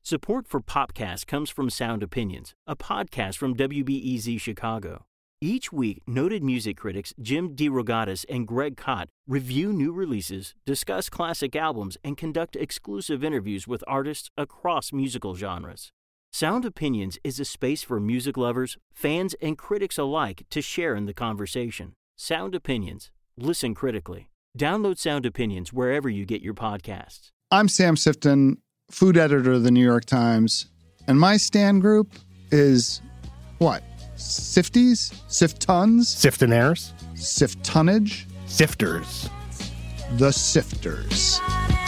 Support for Popcast comes from Sound Opinions, a podcast from WBEZ Chicago. Each week, noted music critics Jim DeRogatis and Greg Kot review new releases, discuss classic albums, and conduct exclusive interviews with artists across musical genres. Sound Opinions is a space for music lovers, fans, and critics alike to share in the conversation. Sound Opinions. Listen critically. Download Sound Opinions wherever you get your podcasts. I'm Sam Sifton, food editor of the New York Times, and my Stan group is what? Sifties? Siftons? Siftonaires? Siftonage? Sifters. The Sifters.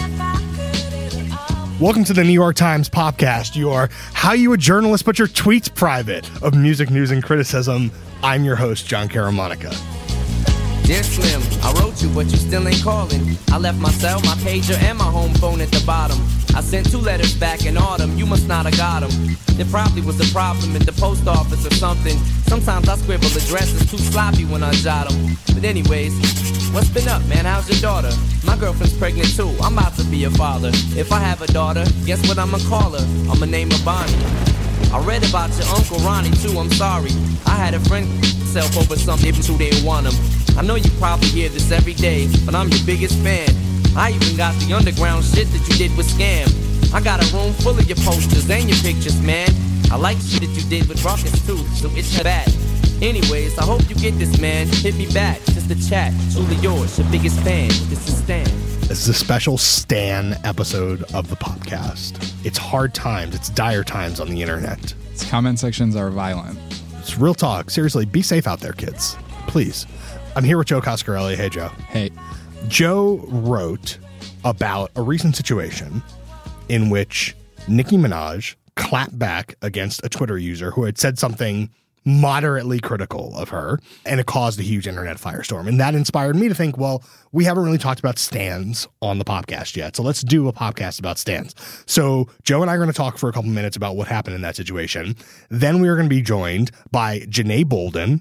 Welcome to the New York Times Popcast, your How You a Journalist But Your Tweets Private of music news and criticism. I'm your host, John Caramonica. Dear Slim, I wrote you, but you still ain't calling. I left my cell, my pager, and my home phone at the bottom. I sent 2 letters back in autumn, you must not have got them. There probably was a problem in the post office or something. Sometimes I scribble addresses too sloppy when I jot them. But anyways, what's been up, man? How's your daughter? My girlfriend's pregnant too, I'm about to be a father. If I have a daughter, guess what I'ma call her? I'ma name her Bonnie. I read about your Uncle Ronnie too, I'm sorry. I had a friend self over something who didn't want him. I know you probably hear this every day, but I'm your biggest fan. I even got the underground shit that you did with Scam. I got a room full of your posters and your pictures, man. I like shit that you did with Ruckus too, so it's bad. Anyways, I hope you get this, man. Hit me back, just a chat. Truly yours, your biggest fan. This is Stan. This is a special Stan episode of the podcast. It's hard times. It's dire times on the internet. Its comment sections are violent. It's real talk. Seriously, be safe out there, kids. Please. I'm here with Joe Coscarelli. Hey, Joe. Hey. Joe wrote about a recent situation in which Nicki Minaj clapped back against a Twitter user who had said something moderately critical of her, and it caused a huge internet firestorm. And that inspired me to think, well, we haven't really talked about stans on the podcast yet, so let's do a podcast about stans. So Joe and I are going to talk for a couple minutes about what happened in that situation. Then we are going to be joined by Janae Bolden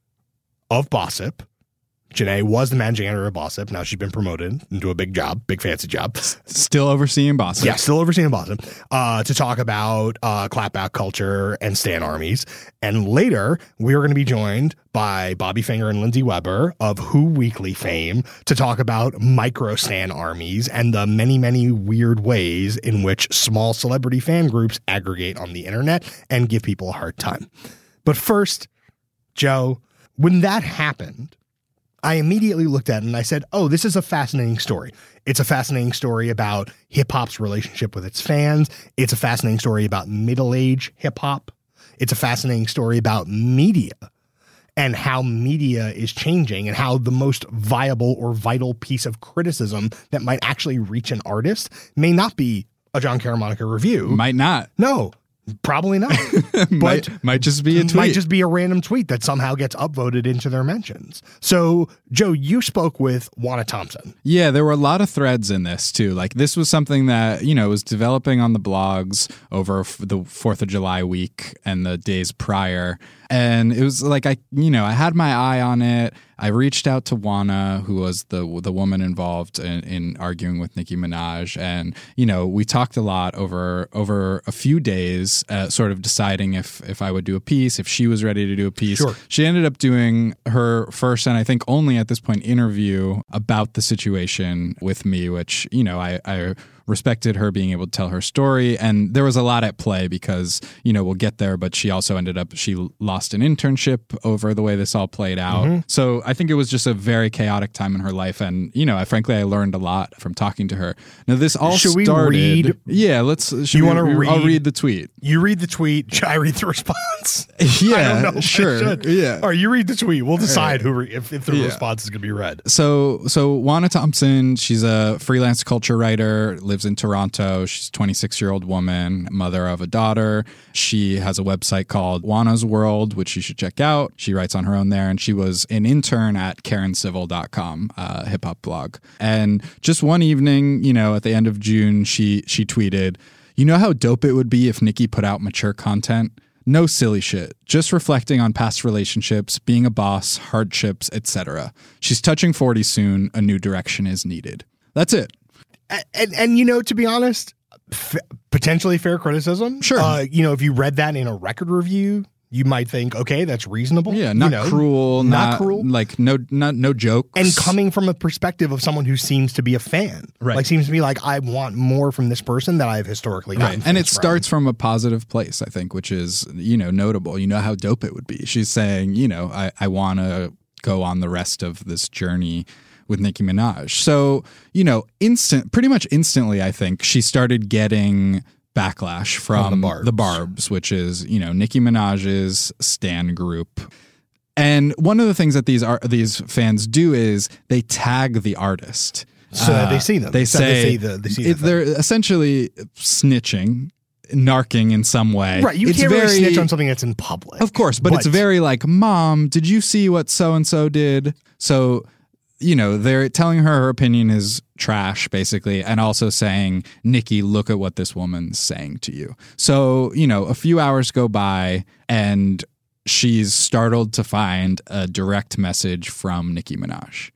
of Bossip. Janae was the managing editor of Bossip. Now she's been promoted into a big job, big fancy job. Still overseeing Bossip. Yeah, still overseeing Bossip. To talk about clapback culture and stan armies. And later, we are going to be joined by Bobby Finger and Lindsay Weber of Who Weekly fame to talk about micro stan armies and the many, many weird ways in which small celebrity fan groups aggregate on the internet and give people a hard time. But first, Joe, when that happened, I immediately looked at it and I said, oh, this is a fascinating story. It's a fascinating story about hip hop's relationship with its fans. It's a fascinating story about middle-age hip hop. It's a fascinating story about media and how media is changing and how the most viable or vital piece of criticism that might actually reach an artist may not be a John Caramonica review. Might not. No. Probably not. But might just be a tweet. Might just be a random tweet that somehow gets upvoted into their mentions. So, Joe, you spoke with Wanna Thompson. Yeah, there were a lot of threads in this, too. Like, this was something that, was developing on the blogs over the 4th of July week and the days prior. And it was like, I had my eye on it. I reached out to Wanna, who was the woman involved in arguing with Nicki Minaj. And, we talked a lot over a few days, sort of deciding if I would do a piece, if she was ready to do a piece. Sure. She ended up doing her first, and I think only at this point, interview about the situation with me, which, I respected her being able to tell her story. And there was a lot at play because, we'll get there, but she also she lost an internship over the way this all played out. Mm-hmm. So I think it was just a very chaotic time in her life. And, frankly, I learned a lot from talking to her. Now, this all started. We read? Yeah, I'll read the tweet. You read the tweet. Should I read the response? Yeah, I don't know. sure. Yeah. All right, you read the tweet. We'll decide if the response is going to be read. So Wanna Thompson, she's a freelance culture writer, lives in Toronto. She's a 26-year-old woman, mother of a daughter. She has a website called Wanna's World, which you should check out. She writes on her own there, and she was an intern at KarenCivil.com, a hip-hop blog. And just one evening, at the end of June, she tweeted, "You know how dope it would be if Nicki put out mature content? No silly shit, just reflecting on past relationships, being a boss, hardships, etc. She's touching 40 soon, a new direction is needed." That's it. And to be honest, Potentially fair criticism. Sure. If you read that in a record review, you might think, okay, that's reasonable. Yeah, not cruel, not cruel, like no jokes, and coming from a perspective of someone who seems to be a fan, right? Like seems to be like, I want more from this person that I've historically gotten. Right. And it starts from a positive place, I think, which is notable. You know how dope it would be. She's saying, I want to go on the rest of this journey with Nicki Minaj. So pretty much instantly, I think she started getting backlash from the Barbs, which is, Nicki Minaj's stan group. And one of the things that these fans do is they tag the artist. So that they see them. They see they're essentially snitching, narking in some way. Right. You can't really snitch on something that's in public. Of course, but it's very like, Mom, did you see what so-and-so did? So they're telling her opinion is trash, basically, and also saying, Nicki, look at what this woman's saying to you. So, a few hours go by, and she's startled to find a direct message from Nicki Minaj.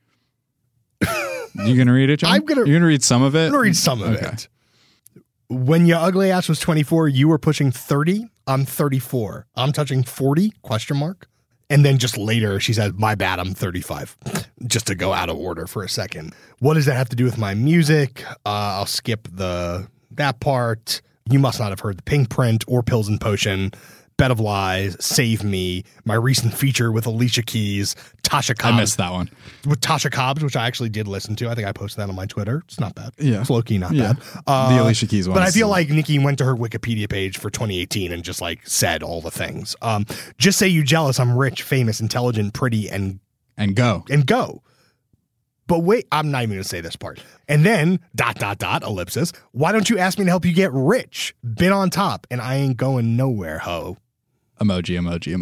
You gonna read it, John? You're gonna read some of it? I'm gonna read some of it. When your ugly ass was 24, you were pushing 30. I'm 34. I'm touching 40? ? And then just later, she says, my bad, I'm 35. Just to go out of order for a second. What does that have to do with my music? I'll skip that part. You must not have heard The Pink Print or Pills and Potion. Bed of Lies, Save Me, my recent feature with Alicia Keys, Tasha Cobbs. I missed that one. With Tasha Cobbs, which I actually did listen to. I think I posted that on my Twitter. It's not bad. Yeah. It's low-key not bad. The Alicia Keys one. But I feel like Nicki went to her Wikipedia page for 2018 and just said all the things. Just say you jealous, I'm rich, famous, intelligent, pretty, and go. But wait, I'm not even going to say this part. And then, ... ellipsis, why don't you ask me to help you get rich? Been on top, and I ain't going nowhere, ho. Emoji.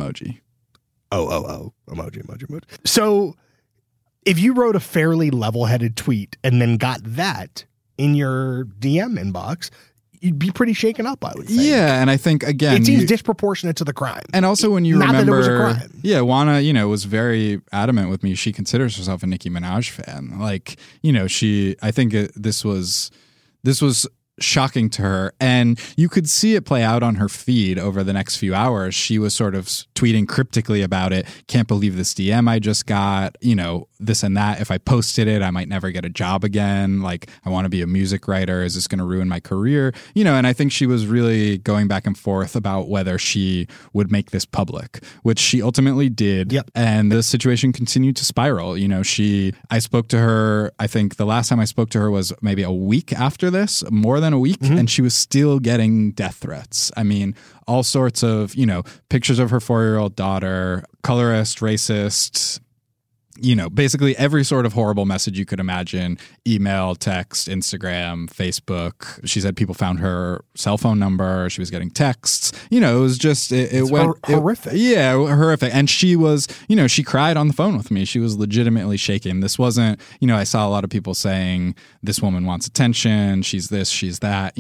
Oh. Emoji. So, if you wrote a fairly level-headed tweet and then got that in your DM inbox, you'd be pretty shaken up, I would think. Yeah, and I think, again, it seems disproportionate to the crime. And also when you not remember, that it was a crime. Yeah, Juana, was very adamant with me. She considers herself a Nicki Minaj fan. Like, I think this was shocking to her, and you could see it play out on her feed over the next few hours. She was sort of tweeting cryptically about it. Can't believe this DM I just got, this and that. If I posted it, I might never get a job again. Like, I want to be a music writer. Is this going to ruin my career? And I think she was really going back and forth about whether she would make this public, which she ultimately did. Yep. And the situation continued to spiral. I spoke to her, I think the last time I spoke to her was maybe a week after this, more than a week, and she was still getting death threats. I mean, all sorts of, pictures of her 4-year-old daughter, colorist, racist, basically every sort of horrible message you could imagine, email, text, Instagram, Facebook. She said people found her cell phone number. She was getting texts. It was just, it went horrific. Horrific. And she was, she cried on the phone with me. She was legitimately shaken. This wasn't, I saw a lot of people saying this woman wants attention. She's this, she's that,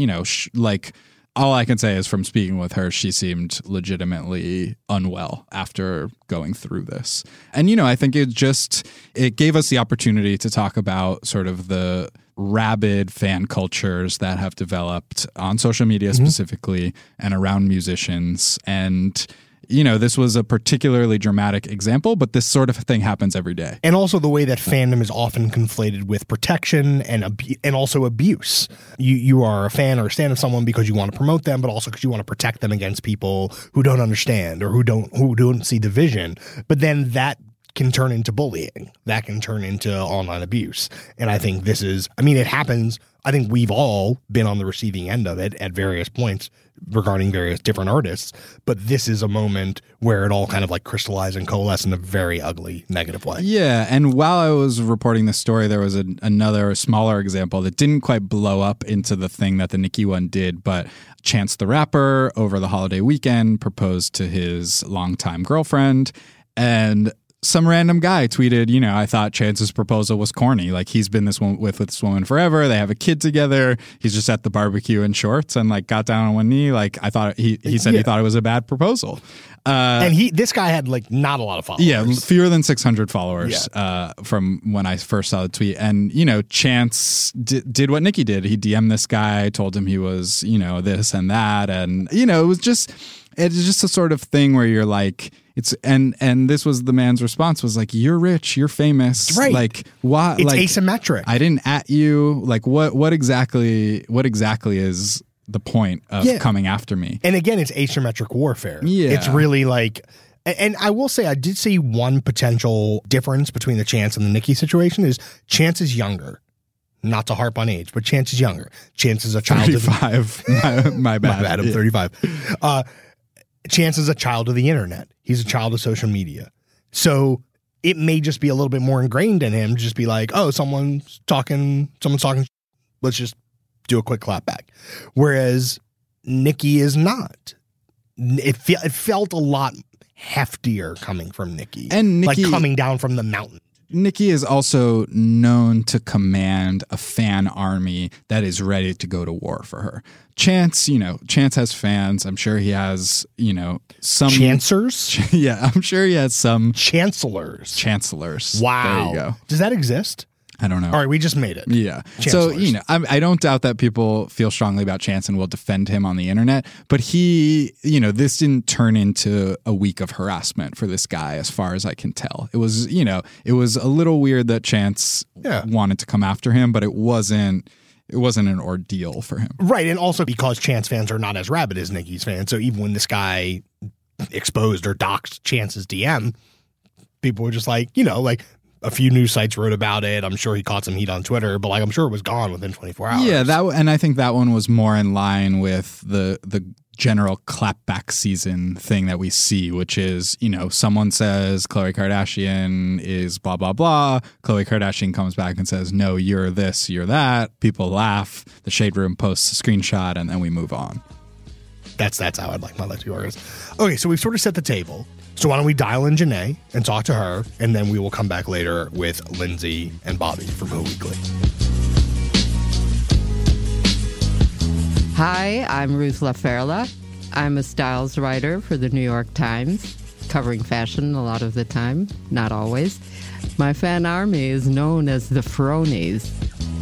all I can say is from speaking with her, she seemed legitimately unwell after going through this. And, I think it gave us the opportunity to talk about sort of the rabid fan cultures that have developed on social media specifically and around musicians. And, this was a particularly dramatic example, but this sort of thing happens every day. And also the way that fandom is often conflated with protection and also abuse. You are a fan or a stan of someone because you want to promote them, but also because you want to protect them against people who don't understand or who don't see the vision. But then that can turn into bullying. That can turn into online abuse. And I think it happens. I think we've all been on the receiving end of it at various points regarding various different artists. But this is a moment where it all kind of crystallized and coalesced in a very ugly, negative way. Yeah. And while I was reporting this story, there was another smaller example that didn't quite blow up into the thing that the Nicki one did. But Chance the Rapper over the holiday weekend proposed to his longtime girlfriend. And some random guy tweeted, you know, I thought Chance's proposal was corny. Like, he's been with this woman forever. They have a kid together. He's just at the barbecue in shorts and like got down on one knee. Like, I thought he said he thought it was a bad proposal. And this guy had like not a lot of followers. Yeah, fewer than 600 followers from when I first saw the tweet. And, you know, Chance did what Nicki did. He DM'd this guy, told him he was, you know, this and that. And, you know, it's just a sort of thing where you're like, and this was the man's response was like, you're rich, you're famous. Right. Like, why? It's like, asymmetric. I didn't at you. Like, what exactly is the point of coming after me? And again, it's asymmetric warfare. Yeah. It's really like, and I will say, I did see one potential difference between the Chance and the Nicki situation is Chance is younger. Not to harp on age, but Chance is younger. Chance is a child 35. My bad. My bad, I'm 35. Chance is a child of the internet. He's a child of social media. So it may just be a little bit more ingrained in him to just be like, oh, someone's talking, let's just do a quick clap back. Whereas Nicki is not. It felt a lot heftier coming from Nicki. And Nicki, like coming down from the mountain. Nicki is also known to command a fan army that is ready to go to war for her. Chance has fans. I'm sure he has, you know, some Chancers. Yeah, I'm sure he has some chancellors. Wow. There you go. Does that exist? I don't know. All right, we just made it. Yeah. Chancellors. So, you know, I don't doubt that people feel strongly about Chance and will defend him on the internet. But he, you know, this didn't turn into a week of harassment for this guy, as far as I can tell. It was, you know, it was a little weird that Chance wanted to come after him, but it wasn't an ordeal for him. Right. And also because Chance fans are not as rabid as Nicki's fans. So even when this guy exposed or doxed Chance's DM, people were just like, you know, like, a few news sites wrote about it. I'm sure he caught some heat on Twitter, but like I'm sure it was gone within 24 hours. Yeah, and I think that one was more in line with the general clapback season thing that we see, which is, you know, someone says Khloe Kardashian is blah, blah, blah. Khloe Kardashian comes back and says, no, you're this, you're that. People laugh. The Shade Room posts a screenshot and then we move on. That's how I'd like my life to be organized. Okay, so we've sort of set the table. So why don't we dial in Janae and talk to her, and then we will come back later with Lindsay and Bobby from Who Weekly. Hi, I'm Ruth LaFerla. I'm a styles writer for the New York Times, covering fashion a lot of the time, not always. My fan army is known as the Fronies.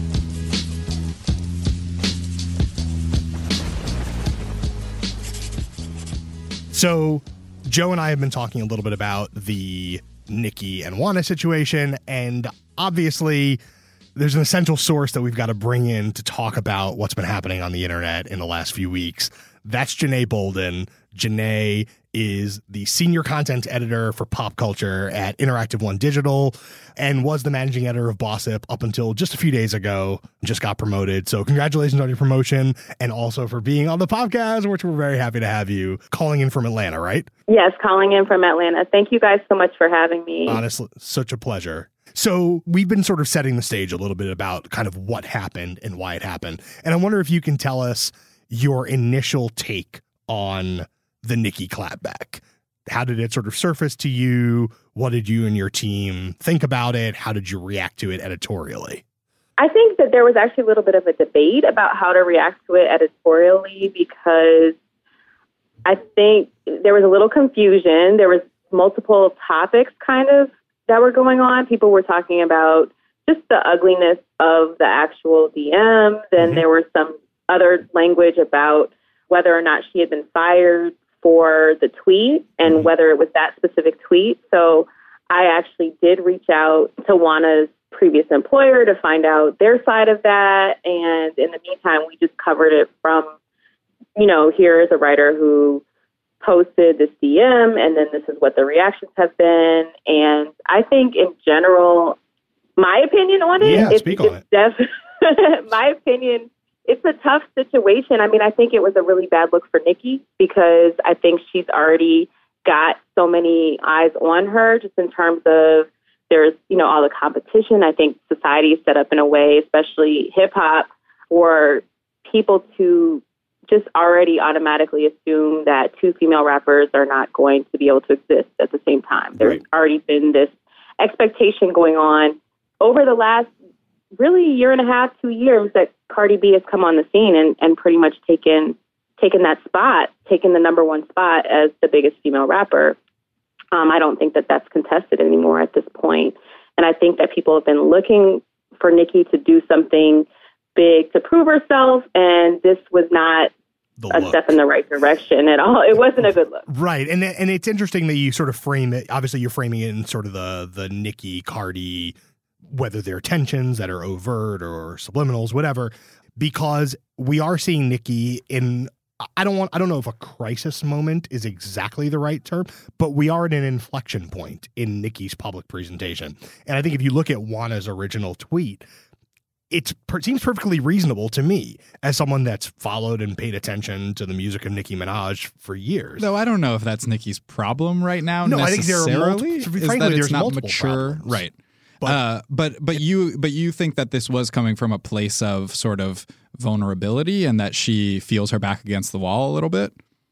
So Joe and I have been talking a little bit about the Nicki and Juana situation, and obviously there's an essential source that we've got to bring in to talk about what's been happening on the internet in the last few weeks. That's Janae Bolden. Janae is the senior content editor for pop culture at Interactive One Digital and was the managing editor of Bossip up until just a few days ago. Just got promoted. So congratulations on your promotion and also for being on the podcast, which we're very happy to have you. Calling in from Atlanta, right? Yes, calling in from Atlanta. Thank you guys so much for having me. Honestly, such a pleasure. So we've been sort of setting the stage a little bit about kind of what happened and why it happened. And I wonder if you can tell us your initial take on the Nicki clapback. How did it sort of surface to you? What did you and your team think about it? How did you react to it editorially? I think that there was actually a little bit of a debate about how to react to it editorially because I think there was a little confusion. There was multiple topics kind of that were going on. People were talking about just the ugliness of the actual DM. Then there was some other language about whether or not she had been fired for the tweet and whether it was that specific tweet. So I actually did reach out to Juana's previous employer to find out their side of that. And in the meantime, we just covered it from, you know, here is a writer who posted this DM and then this is what the reactions have been. And I think in general, my opinion on it, my opinion, it's a tough situation. I mean, I think it was a really bad look for Nicki because I think she's already got so many eyes on her just in terms of there's, you know, all the competition. I think society is set up in a way, especially hip hop, for people to just already automatically assume that two female rappers are not going to be able to exist at the same time. There's already been this expectation going on over the last really year and a half, 2 years that Cardi B has come on the scene and pretty much taken that spot, taken the number one spot as the biggest female rapper. I don't think that that's contested anymore at this point. And I think that people have been looking for Nicki to do something big to prove herself, and this was not a step in the right direction at all. It wasn't a good look. Right. And it's interesting that you sort of frame it. Obviously, you're framing it in sort of the Nicki, Cardi, whether they're tensions that are overt or subliminals, whatever, because we are seeing Nicki in, I don't know if a crisis moment is exactly the right term, but we are at an inflection point in Nicki's public presentation. And I think if you look at Juana's original tweet, it seems perfectly reasonable to me as someone that's followed and paid attention to the music of Nicki Minaj for years. Though I don't know if that's Nicki's problem right now. No, I think there are it's not mature, problems. Right? But you think that this was coming from a place of sort of vulnerability and that she feels her back against the wall a little bit?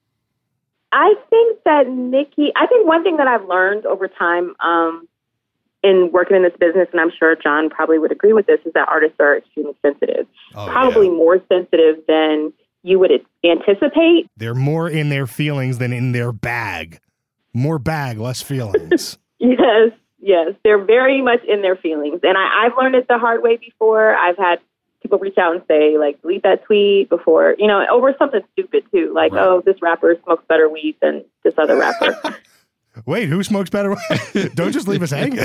I think that I think one thing that I've learned over time in working in this business, and I'm sure John probably would agree with this, is that artists are extremely sensitive. Probably more sensitive than you would anticipate. They're more in their feelings than in their bag. More bag, less feelings. Yes. They're very much in their feelings. And I've learned it the hard way before. I've had people reach out and say, like, delete that tweet before, over something stupid too. Like, oh, this rapper smokes better weed than this other rapper. Wait, who smokes better? Don't just leave us hanging.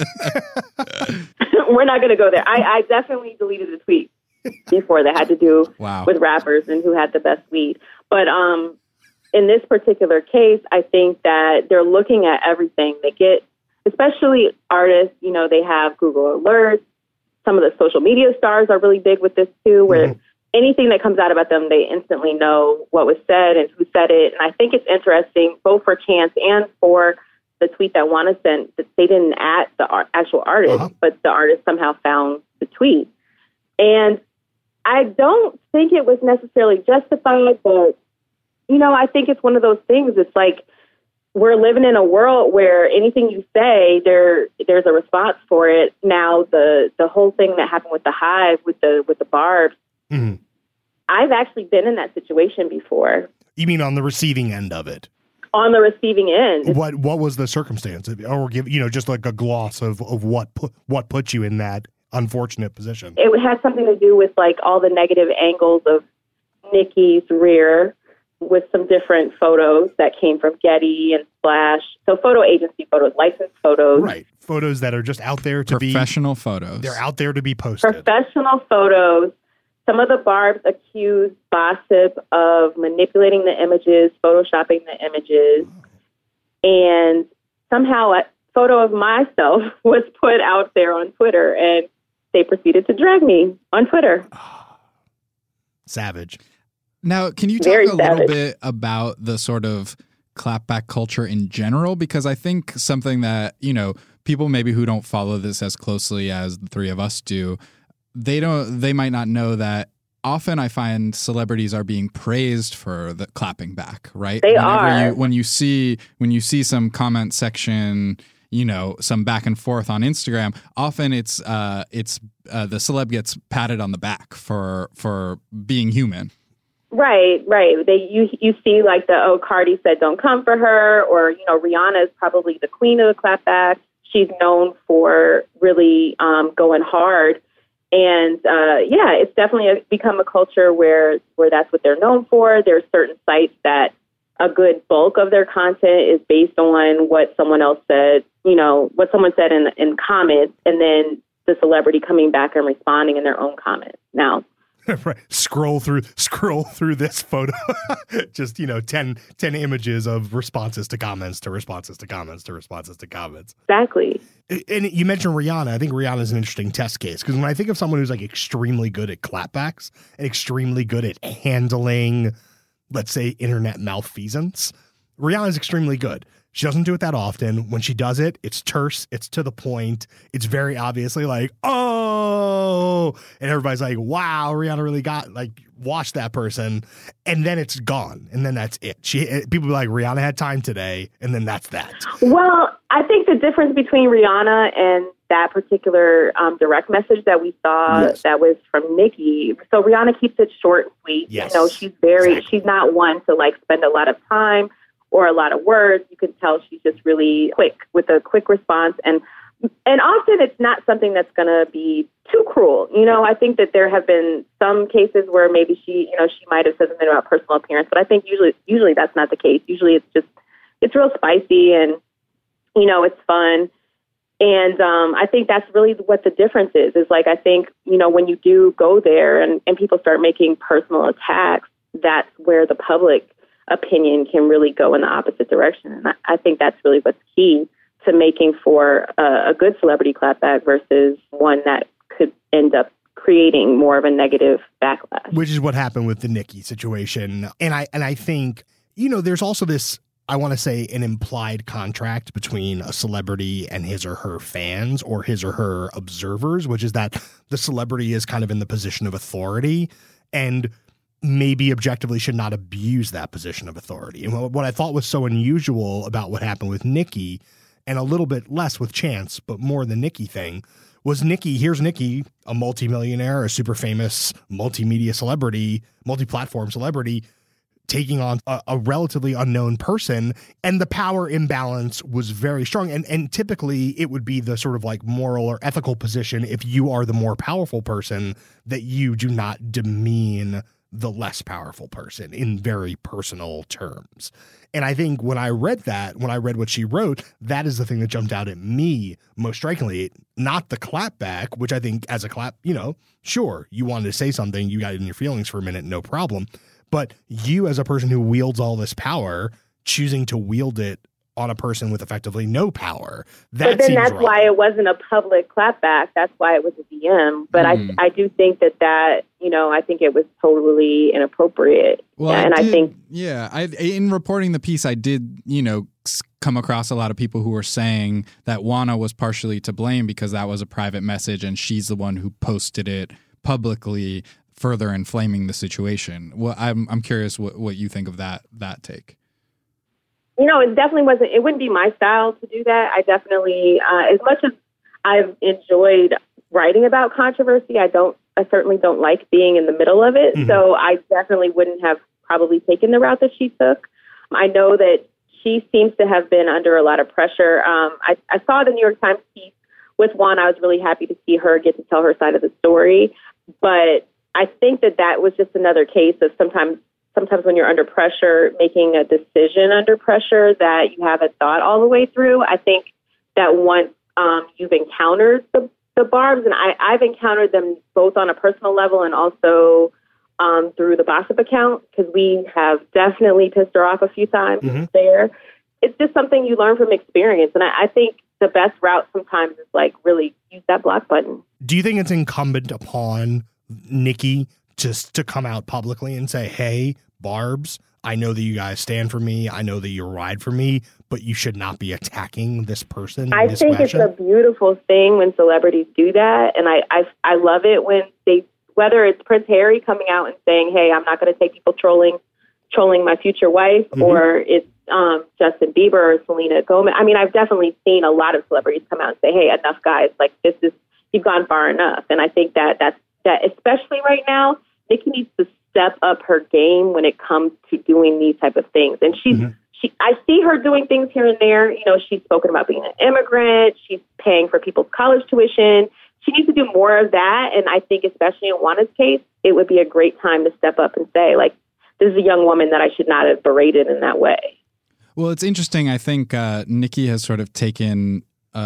We're not going to go there. I definitely deleted the tweet before that had to do with rappers and who had the best weed. But in this particular case, I think that they're looking at everything. They get, especially artists, they have Google Alerts. Some of the social media stars are really big with this too, where anything that comes out about them, they instantly know what was said and who said it. And I think it's interesting, both for Chance and for the tweet that Juana sent, that they didn't at the actual artist, but the artist somehow found the tweet. And I don't think it was necessarily justified, but, I think it's one of those things. It's like we're living in a world where anything you say, there's a response for it. Now, the whole thing that happened with the Hive, with the Barbs, I've actually been in that situation before. You mean on the receiving end of it? On the receiving end. What was the circumstance? Or give just like a gloss of what put you in that unfortunate position? It had something to do with like all the negative angles of Nicki's rear, with some different photos that came from Getty and Splash. So photo agency photos, licensed photos. Right. Photos that are just out there to be... Professional photos. They're out there to be posted. Professional photos. Some of the Barbs accused Gossip of manipulating the images, photoshopping the images. And somehow a photo of myself was put out there on Twitter, and they proceeded to drag me on Twitter. Savage. Now, can you talk a little bit about the sort of clapback culture in general? Because I think something that, people maybe who don't follow this as closely as the three of us do, they might not know that often I find celebrities are being praised for the clapping back, right? They are. When you see some comment section, some back and forth on Instagram, often it's the celeb gets patted on the back for being human. Right. You see like Cardi said don't come for her, or Rihanna is probably the queen of the clapback. She's known for really going hard, and it's definitely become a culture where that's what they're known for. There's certain sites that a good bulk of their content is based on what someone else said, what someone said in comments, and then the celebrity coming back and responding in their own comments. Now. Right. Scroll through this photo. Just, 10 images of responses to comments to responses to comments to responses to comments. Exactly. And you mentioned Rihanna. I think Rihanna is an interesting test case, because when I think of someone who's like extremely good at clapbacks and extremely good at handling, let's say, internet malfeasance, Rihanna is extremely good. She doesn't do it that often. When she does it, it's terse. It's to the point. It's very obviously like, oh, oh, and everybody's like, wow, Rihanna really washed that person, and then it's gone, and then that's it. People be like, Rihanna had time today, and then that's that. Well, I think the difference between Rihanna and that particular direct message that we saw that was from Nicki. So Rihanna keeps it short and sweet. Yes. She's not one to spend a lot of time or a lot of words. You can tell she's just really quick with a quick response. And often it's not something that's going to be too cruel. I think that there have been some cases where maybe she might have said something about personal appearance, but I think usually that's not the case. Usually it's real spicy and, it's fun. And I think that's really what the difference is I think, when you do go there and people start making personal attacks, that's where the public opinion can really go in the opposite direction. And I think that's really what's key to making for a good celebrity clapback versus one that could end up creating more of a negative backlash. Which is what happened with the Nicki situation. And I think, there's also this, I want to say, an implied contract between a celebrity and his or her fans or his or her observers, which is that the celebrity is kind of in the position of authority and maybe objectively should not abuse that position of authority. And what I thought was so unusual about what happened with Nicki, and a little bit less with Chance, but more the Nicki thing, was here's Nicki, a multimillionaire, a super famous multimedia celebrity, multi-platform celebrity, taking on a relatively unknown person, and the power imbalance was very strong. And typically it would be the sort of moral or ethical position, if you are the more powerful person, that you do not demean the less powerful person in very personal terms. And I think when I read what she wrote, that is the thing that jumped out at me most strikingly, not the clapback, which I think as a clap, sure, you wanted to say something, you got in your feelings for a minute, no problem. But you as a person who wields all this power, choosing to wield it on a person with effectively no power. But then that's wrong. why it wasn't a public clapback. That's why it was a DM. But I do think that I think it was totally inappropriate. Well, and I think in reporting the piece, I did, come across a lot of people who were saying that Juana was partially to blame because that was a private message and she's the one who posted it publicly, further inflaming the situation. Well, I'm curious what you think of that take. It definitely wasn't. It wouldn't be my style to do that. I definitely, as much as I've enjoyed writing about controversy, I certainly don't like being in the middle of it. Mm-hmm. So I definitely wouldn't have probably taken the route that she took. I know that she seems to have been under a lot of pressure. I saw the New York Times piece with Juana. I was really happy to see her get to tell her side of the story, but I think that was just another case of sometimes when you're under pressure, making a decision under pressure that you haven't thought all the way through. I think that once you've encountered the barbs, and I've encountered them both on a personal level and also through the gossip account, because we have definitely pissed her off a few times there. It's just something you learn from experience. And I think the best route sometimes is really use that block button. Do you think it's incumbent upon Nicki just to come out publicly and say, hey, Barbs, I know that you guys stand for me. I know that you ride for me, but you should not be attacking this person. I think it's a beautiful thing when celebrities do that. And I love it when whether it's Prince Harry coming out and saying, hey, I'm not going to take people trolling my future wife, or it's Justin Bieber or Selena Gomez. I mean, I've definitely seen a lot of celebrities come out and say, hey, enough, guys. You've gone far enough. And I think that especially right now, Nicki needs to step up her game when it comes to doing these type of things. And I see her doing things here and there. She's spoken about being an immigrant. She's paying for people's college tuition. She needs to do more of that. And I think especially in Juana's case, it would be a great time to step up and say, this is a young woman that I should not have berated in that way. Well, it's interesting. I think Nicki has sort of taken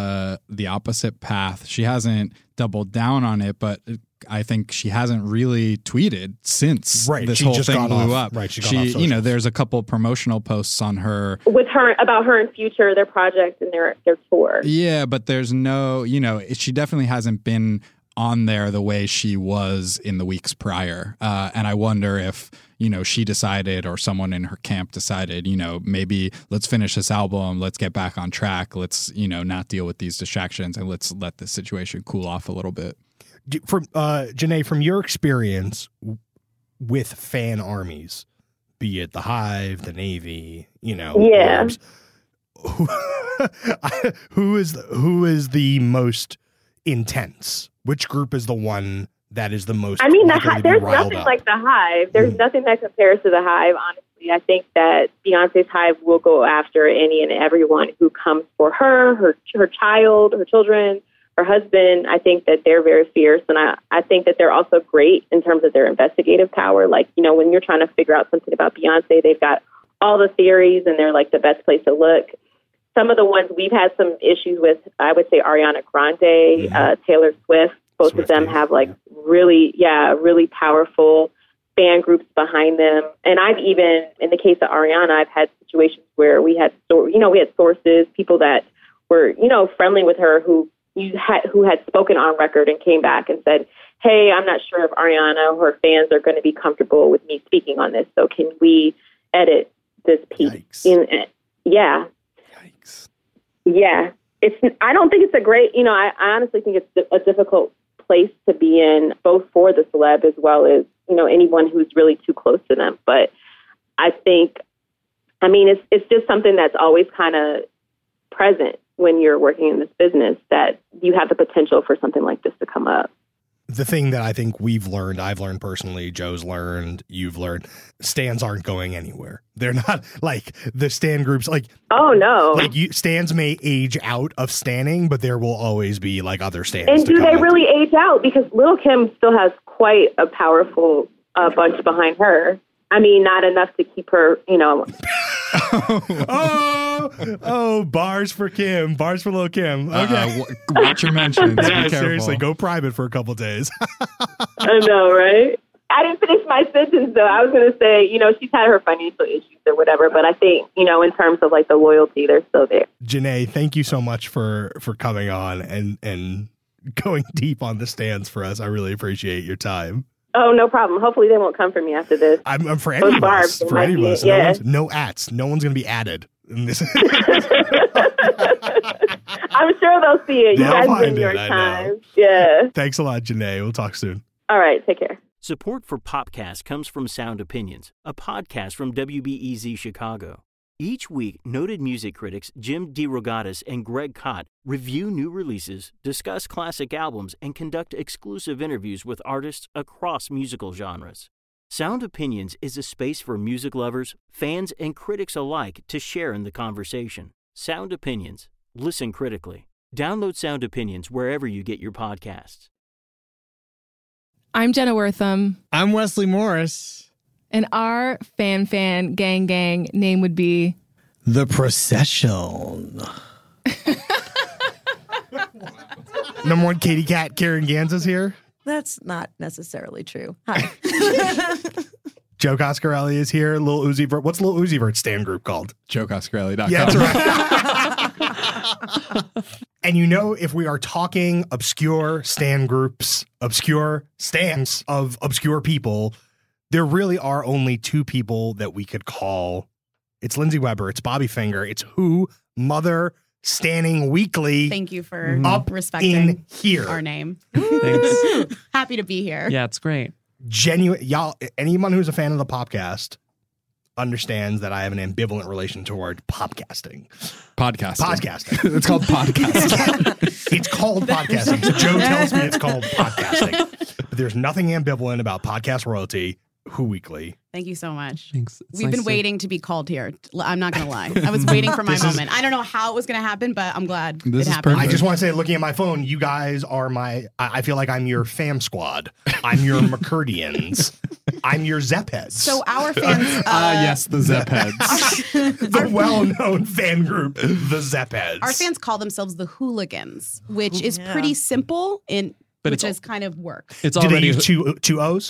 the opposite path. She hasn't doubled down on it, but I think she hasn't really tweeted since this whole thing blew up. Right, she there's a couple promotional posts on her with her about her and Future, their project and their tour. Yeah, but there's no, she definitely hasn't been on there the way she was in the weeks prior. And I wonder if, she decided, or someone in her camp decided, maybe let's finish this album, let's get back on track, let's, not deal with these distractions, and let's let the situation cool off a little bit. From Janae, from your experience with fan armies, be it the Hive, the Navy, Yeah. who is the most intense? Which group is the one that is the most? I mean, riled there's nothing up? like the Hive. There's nothing that compares to the Hive, honestly. I think that Beyonce's Hive will go after any and everyone who comes for her child, her children, her husband. I think that they're very fierce, and I think that they're also great in terms of their investigative power. Like, when you're trying to figure out something about Beyonce, they've got all the theories, and they're like the best place to look. Some of the ones we've had some issues with, I would say Ariana Grande, Taylor Swift. Both of them have really powerful fan groups behind them. And I've even, in the case of Ariana, I've had situations where we had sources, people that were, friendly with her who had spoken on record and came back and said, hey, I'm not sure if Ariana or her fans are going to be comfortable with me speaking on this. So can we edit this piece? Yikes. Yeah. Yikes. Yeah. I don't think it's a great, I honestly think it's a difficult place to be in, both for the celeb as well as, anyone who's really too close to them. But I think, it's just something that's always kind of present when you're working in this business, that you have the potential for something like this to come up. The thing that I think I've learned personally, Joe's learned, you've learned, stans aren't going anywhere. They're not like the stan groups. Like, oh no, like stans may age out of standing, but there will always be like other stans. And do they really age out? Because Lil' Kim still has quite a powerful bunch behind her. Not enough to keep her, bars for Kim, bars for Lil' Kim. Okay, watch your mentions. Yeah, seriously, go private for a couple days. I know, right? I didn't finish my sentence though. I was going to say, she's had her financial issues or whatever, but I think, in terms of like the loyalty, they're still there. Janae, thank you so much for coming on and going deep on the stands for us. I really appreciate your time. Oh, no problem. Hopefully they won't come for me after this. I'm for any of us. For any of us. Yeah. No ats. No one's going to be added in this. I'm sure they'll see it. You guys in New York I Times. Yeah. Thanks a lot, Janae. We'll talk soon. All right. Take care. Support for Popcast comes from Sound Opinions, a podcast from WBEZ Chicago. Each week, noted music critics Jim DeRogatis and Greg Kot review new releases, discuss classic albums, and conduct exclusive interviews with artists across musical genres. Sound Opinions is a space for music lovers, fans, and critics alike to share in the conversation. Sound Opinions. Listen critically. Download Sound Opinions wherever you get your podcasts. I'm Jenna Wortham. I'm Wesley Morris. And our fan gang name would be The Procession. Number one Katie Cat, Karen Ganza's here. That's not necessarily true. Hi. Joe Coscarelli is here. Lil Uzi Vert. What's Lil Uzi Vert's stand group called? JoeCoscarelli.com. Yeah, that's right. And if we are talking obscure stan groups, obscure stans of obscure people, there really are only two people that we could call. It's Lindsay Weber. It's Bobby Finger. It's Who Mother Standing Weekly. Thank you for up respecting in here. Our name. Thanks. Happy to be here. Yeah, it's great. Genuine, y'all. Anyone who's a fan of the Popcast understands that I have an ambivalent relation toward podcasting. Podcasting. It's called podcasting. It's called podcasting. So Joe tells me it's called podcasting. But there's nothing ambivalent about podcast royalty. Who Weekly. Thank you so much. Thanks. We've been waiting to be called here. I'm not going to lie. I was waiting for my moment. I don't know how it was going to happen, but I'm glad it happened. Perfect. I just want to say, looking at my phone, you guys are I feel like I'm your fam squad. I'm your McCurdians. I'm your Zepheads. So our fans... yes, the Zepheads. The well-known fan group, the Zepheads. Our fans call themselves the Hooligans, which is pretty simple which is kind of work. It's Do they already use two O's?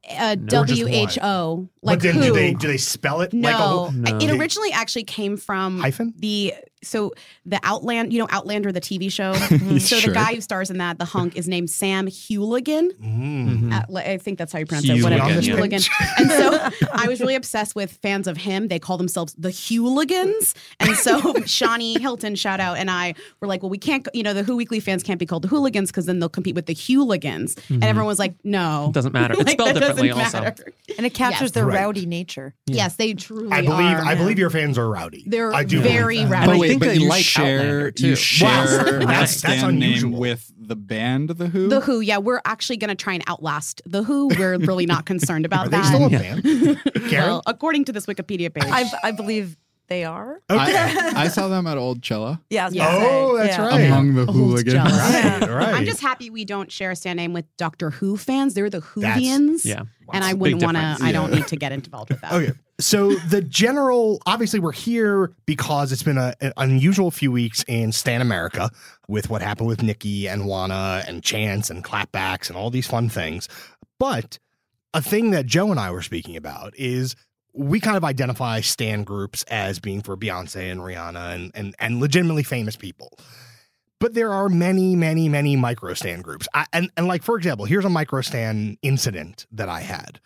WHO. Like but then who? do they spell it? No, like it originally actually came from hyphen? the Outlander, the TV show. So Sure. the guy who stars in that, the hunk, is named Sam Hooligan. I think that's how you pronounce it. Hooligan, Whatever, yeah. Hooligan. And so I was really obsessed with fans of him. They call themselves the Hooligans. And so Shawnee Hilton, shout out, and I were like, well, we can't, the Who Weekly fans can't be called the Hooligans because then they'll compete with the Hooligans. And everyone was like, no. It doesn't matter. It's Like, spelled that differently doesn't also. matter. And it captures Yes. their Right. rowdy nature. Yes, they truly I are. believe your fans are rowdy. They're I do very believe that. rowdy. But I wait, think but they you like Outlander, too. you share Wow. that That's stand name unusual. with the band The Who? The Who, yeah, we're actually going to try and outlast The Who. We're really not concerned about Are they that. still a band? Karen? Well, according to this Wikipedia page. I believe they are. I saw them at Old Cella Yeah. I was Yeah. gonna say, Oh, that's yeah. right. among the hooligans. Right, right. I'm just happy we don't share a stand name with Doctor Who fans. They're the Whovians. Yeah. And I Big wouldn't want to, difference. I don't need to get involved with that. Okay. So the general, obviously we're here because it's been an unusual few weeks in Stan America with what happened with Nikki and Juana and Chance and clapbacks and all these fun things. But a thing that Joe and I were speaking about is we kind of identify Stan groups as being for Beyonce and Rihanna and legitimately famous people. But there are many, many, many micro Stan groups. And like, for example, here's a micro Stan incident that I had.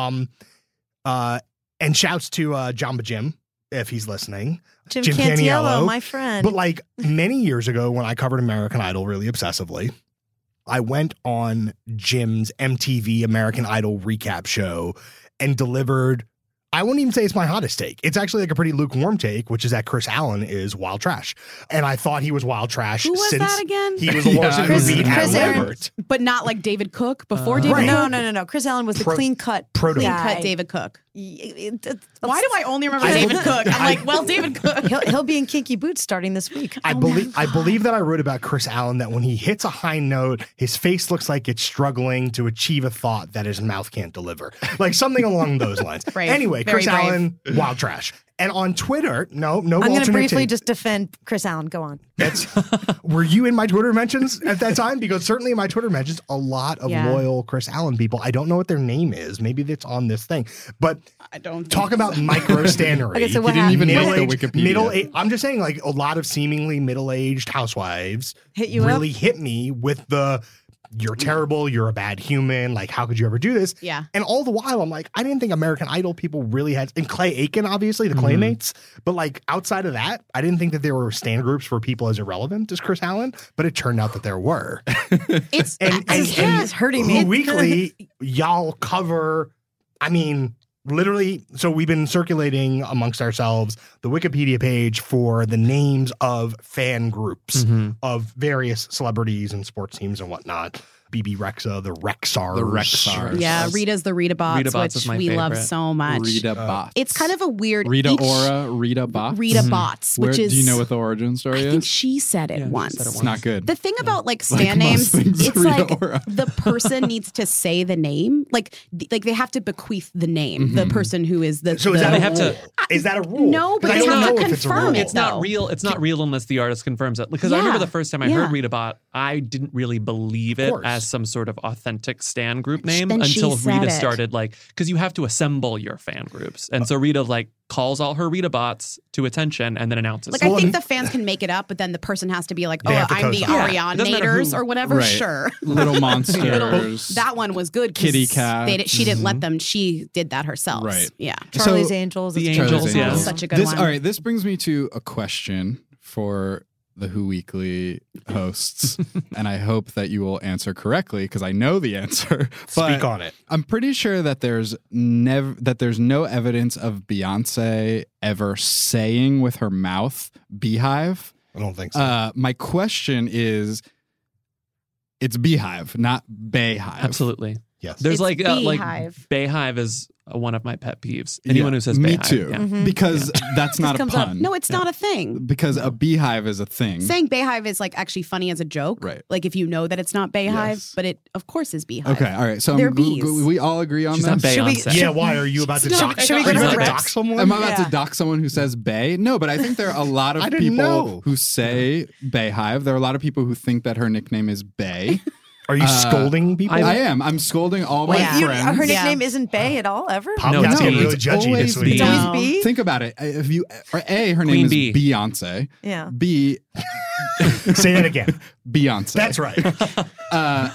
And shouts to Jamba Jim, if he's listening. Jim Cantiello, my friend. But like many years ago when I covered American Idol really obsessively, I went on Jim's MTV American Idol recap show and delivered, I wouldn't even say it's my hottest take. It's actually like a pretty lukewarm take, which is that Chris Allen is wild trash. And I thought he was wild trash Who was since that again? he was the person Chris- who beat Chris Adam Aaron. Lambert. But not like David Cook before David Right. Cook? No. Chris Allen was the Pro- clean cut prototype. David Cook. Why Why do I only remember I David believe- Cook? I'm I- like, well, David Cook. He'll be in Kinky Boots starting this week. I believe that I wrote about Chris Allen that when he hits a high note, his face looks like it's struggling to achieve a thought that his mouth can't deliver. Like something along those lines. Brave. Anyway, Very Chris brave. Allen, wild trash. And on Twitter, no I'm going to alternate briefly take. just defend Chris Allen. Go on. Were you in my Twitter mentions at that time? Because certainly in my Twitter mentions, a lot of Yeah. loyal Chris Allen people. I don't know what their name is. Maybe it's on this thing. But I don't talk about micro standery. Okay, so what didn't even happened? look at Wikipedia. Middle-aged. I'm just saying, like a lot of seemingly middle-aged housewives Hit you really hit me with the "you're terrible, you're a bad human." Like, how could you ever do this? Yeah. And all the while, I'm like, I didn't think American Idol people really had, and Clay Aiken, obviously, the Claymates. But like outside of that, I didn't think that there were stan groups for people as irrelevant as Chris Allen. But it turned out that there were. It's It's hurting me. Who Weekly, y'all cover, I mean, literally, so we've been circulating amongst ourselves the Wikipedia page for the names of fan groups of various celebrities and sports teams and whatnot. BB Rexa, the Rexars. The Rexars. Yeah, Rita's the Rita Bots, Rita Bots which is my we love favorite. so much. Rita Bots. It's kind of a weird Rita each- Ora, Rita Bots. Rita Bots, Where, which is do you know what the origin story I is? think she said it Yeah, she once. said it It's not good. The thing about like Like stand names, most things it's Rita like Ora. the person needs to say the name. Like they have to bequeath the name. The person who is the. So is the, that a They have rule? to- Is that a rule? No, but 'Cause I they don't have to know if it's a confirm rule. it. It's not though. real. It's not real unless the artist confirms it. Because I Yeah. remember the first time I Yeah. heard Rita Bot, I didn't really believe it course. as some sort of authentic stan group name Then she until said Rita it. started like, because you have to assemble your fan groups, and so Rita like calls all her Rita Bots to attention and then announces. Like I think the fans can make it up, but then the person has to be like, They "Oh, have to I'm the co-sign. Yeah, it doesn't matter Arianators who. or whatever." Right. Sure. Little Monsters. That one was good. 'cause Kitty Cat. She didn't let them. She did that herself. Right. Yeah. Charlie's So- Angels. The it's Angels, Charlie's yeah. Such a good this, one. All right, this brings me to a question for the Who Weekly hosts, and I hope that you will answer correctly because I know the answer. But Speak on it. I'm pretty sure that there's no evidence of Beyonce ever saying with her mouth "beehive." I don't think so. My question is, it's beehive, not bayhive. absolutely. Yes. There's It's like Beehive. Bayhive is one of my pet peeves. Anyone Yeah, who says me Bayhive, too, yeah. because that's not a comes up. pun. No, it's not a thing. because a beehive is a thing. Saying Bayhive is like actually funny as a joke. Right. Like if you know that it's not Bayhive, Yes. but it of course is Beehive. Okay, all right. So They're bees. we all agree on She's this. not Should we- Beyonce. Yeah, why are you about to dox? should we go Are you to about to the dox Rex? someone? Am I about Yeah. to dox someone who says bay? No, but I think there are a lot of I didn't people know. who say Bayhive. There are a lot of people who think that her nickname is Bay. Are you scolding people? I am. I'm scolding all my friends. Her nickname isn't Bae at all, ever? Pop Gat's getting really judgy this week. It's always B? Think about it. If you her name is Beyonce. Yeah. B. Say that again. Beyonce. That's right.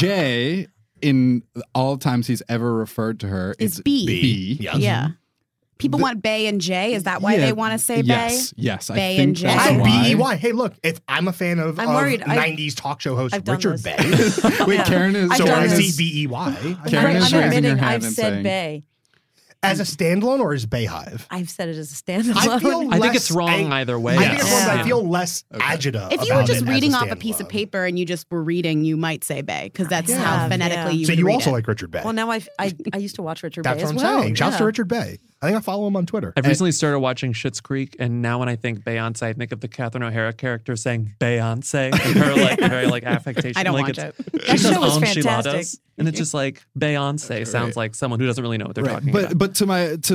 J, in all times he's ever referred to her, It's B. B. Yes. Yeah. People want Bae and J. Is that why they want to say yes, Bae? Yes. I Bae think and J. that's I'm why. B-E-Y. Hey, look, I'm a fan of, I'm worried. 90s talk show host I've done Richard this. Bay. Wait, Karen is. So when I done see this. B-E-Y, Karen is I'm raising her admitting hand I've and said saying, Bae. as a standalone or as Bayhive? I've said it as a standalone. I think it's wrong either way. I feel less agita. If you were about just it as reading a off a piece of standalone. paper and you just were reading, you might say Bae because that's how phonetically you So would you read also it. like Richard Bay. Well, now I used to watch Richard That's Bay what as I'm well. saying. Shouts to Yeah. Richard Bay. I think I follow him on Twitter. I've recently started watching Schitt's Creek, and now when I think Beyonce, I think of the Catherine O'Hara character saying Beyonce, and her very affectation. I don't like watch it's, it. She That says show was enchiladas, fantastic. and it's just like Beyonce sounds like someone who doesn't really know what they're talking about. But to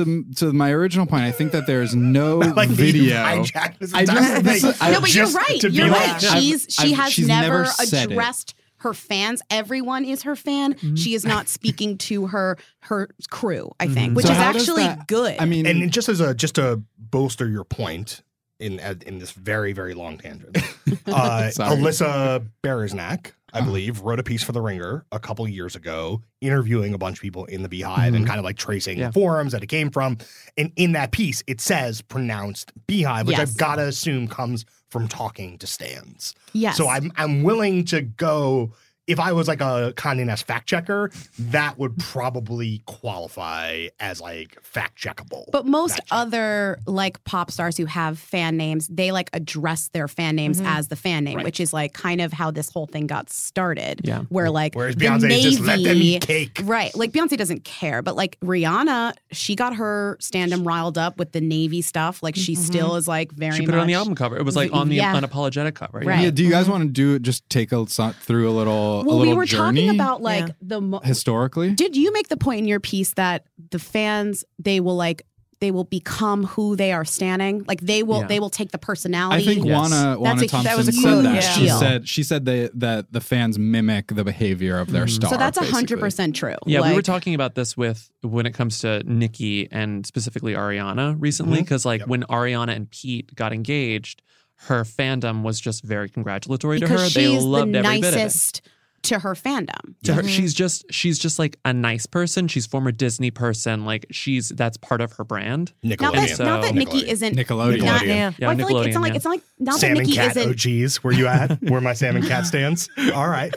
my original point, I think that there's no Like video. hijacked this I entire just- thing. I- No, but Just you're right. to be You're like- right. She's never never said it. addressed her fans. Everyone is her fan. She is not speaking to her crew, I think, which So is how does actually that- good. I mean, And just to bolster your point in this very, very long tangent, Sorry. Alyssa Bereznak, I believe, wrote a piece for The Ringer a couple years ago, interviewing a bunch of people in the Beehive and kind of like tracing forums that it came from. And in that piece, it says pronounced Beehive, which Yes. I've got to assume comes from talking to stans. Yes. So I'm willing to go. If I was like a Condé Nast fact checker, that would probably qualify as like fact checkable. But most other like pop stars who have fan names, they like address their fan names as the fan name, which is like kind of how this whole thing got started. Yeah. Where like Whereas the Beyonce just let them Navy- eat cake. Right. Like Beyonce doesn't care, but like Rihanna, she got her stand-em riled up with the Navy stuff. Like she still is like very she put it on the much- album cover. It was like on the Yeah. unapologetic cover. Right. yeah, do you guys want to do just take through a little Well, we were journey talking about like historically? Did you make the point in your piece that the fans they will become who they are standing? Like they will take the personality. I think Juana That's Thompson that was a said huge that. deal. She said that the fans mimic the behavior of their star. So that's basically. 100% true. Yeah, we were Like- talking about this when it comes to Nicki and specifically Ariana recently, because when Ariana and Pete got engaged, her fandom was just very congratulatory to her. because They she's loved the every bit of it. nicest to her fandom. To her, she's just like a nice person. She's former Disney person. Like that's part of her brand. Not that Nicki isn't Nickelodeon. Not, Yeah, well, I feel like it's not Nickelodeon, like yeah. it's not like not Sam that and Nicki Cat isn't. OGs, where you at? Where my Sam and Cat stands? All right.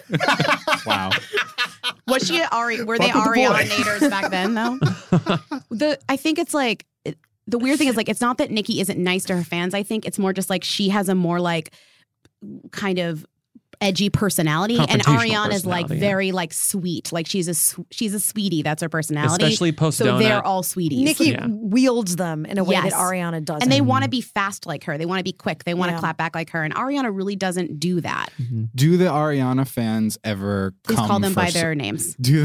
Wow. Was she were they Fuck with the boy. Arianators back then though? I think it's like the weird thing is like it's not that Nicki isn't nice to her fans. I think it's more just like she has a more like kind of edgy personality, and Confrontational Ariana is like personality, yeah. very like sweet. Like she's a sweetie. That's her personality. Especially post so Donut. they're all sweeties. Nikki Yeah. wields them in a way Yes. that Ariana doesn't. and they want to be fast like her. They want to be quick. They want to Yeah. clap back like her. And Ariana really doesn't do that. Do the Ariana fans ever Please come call them for by their names. do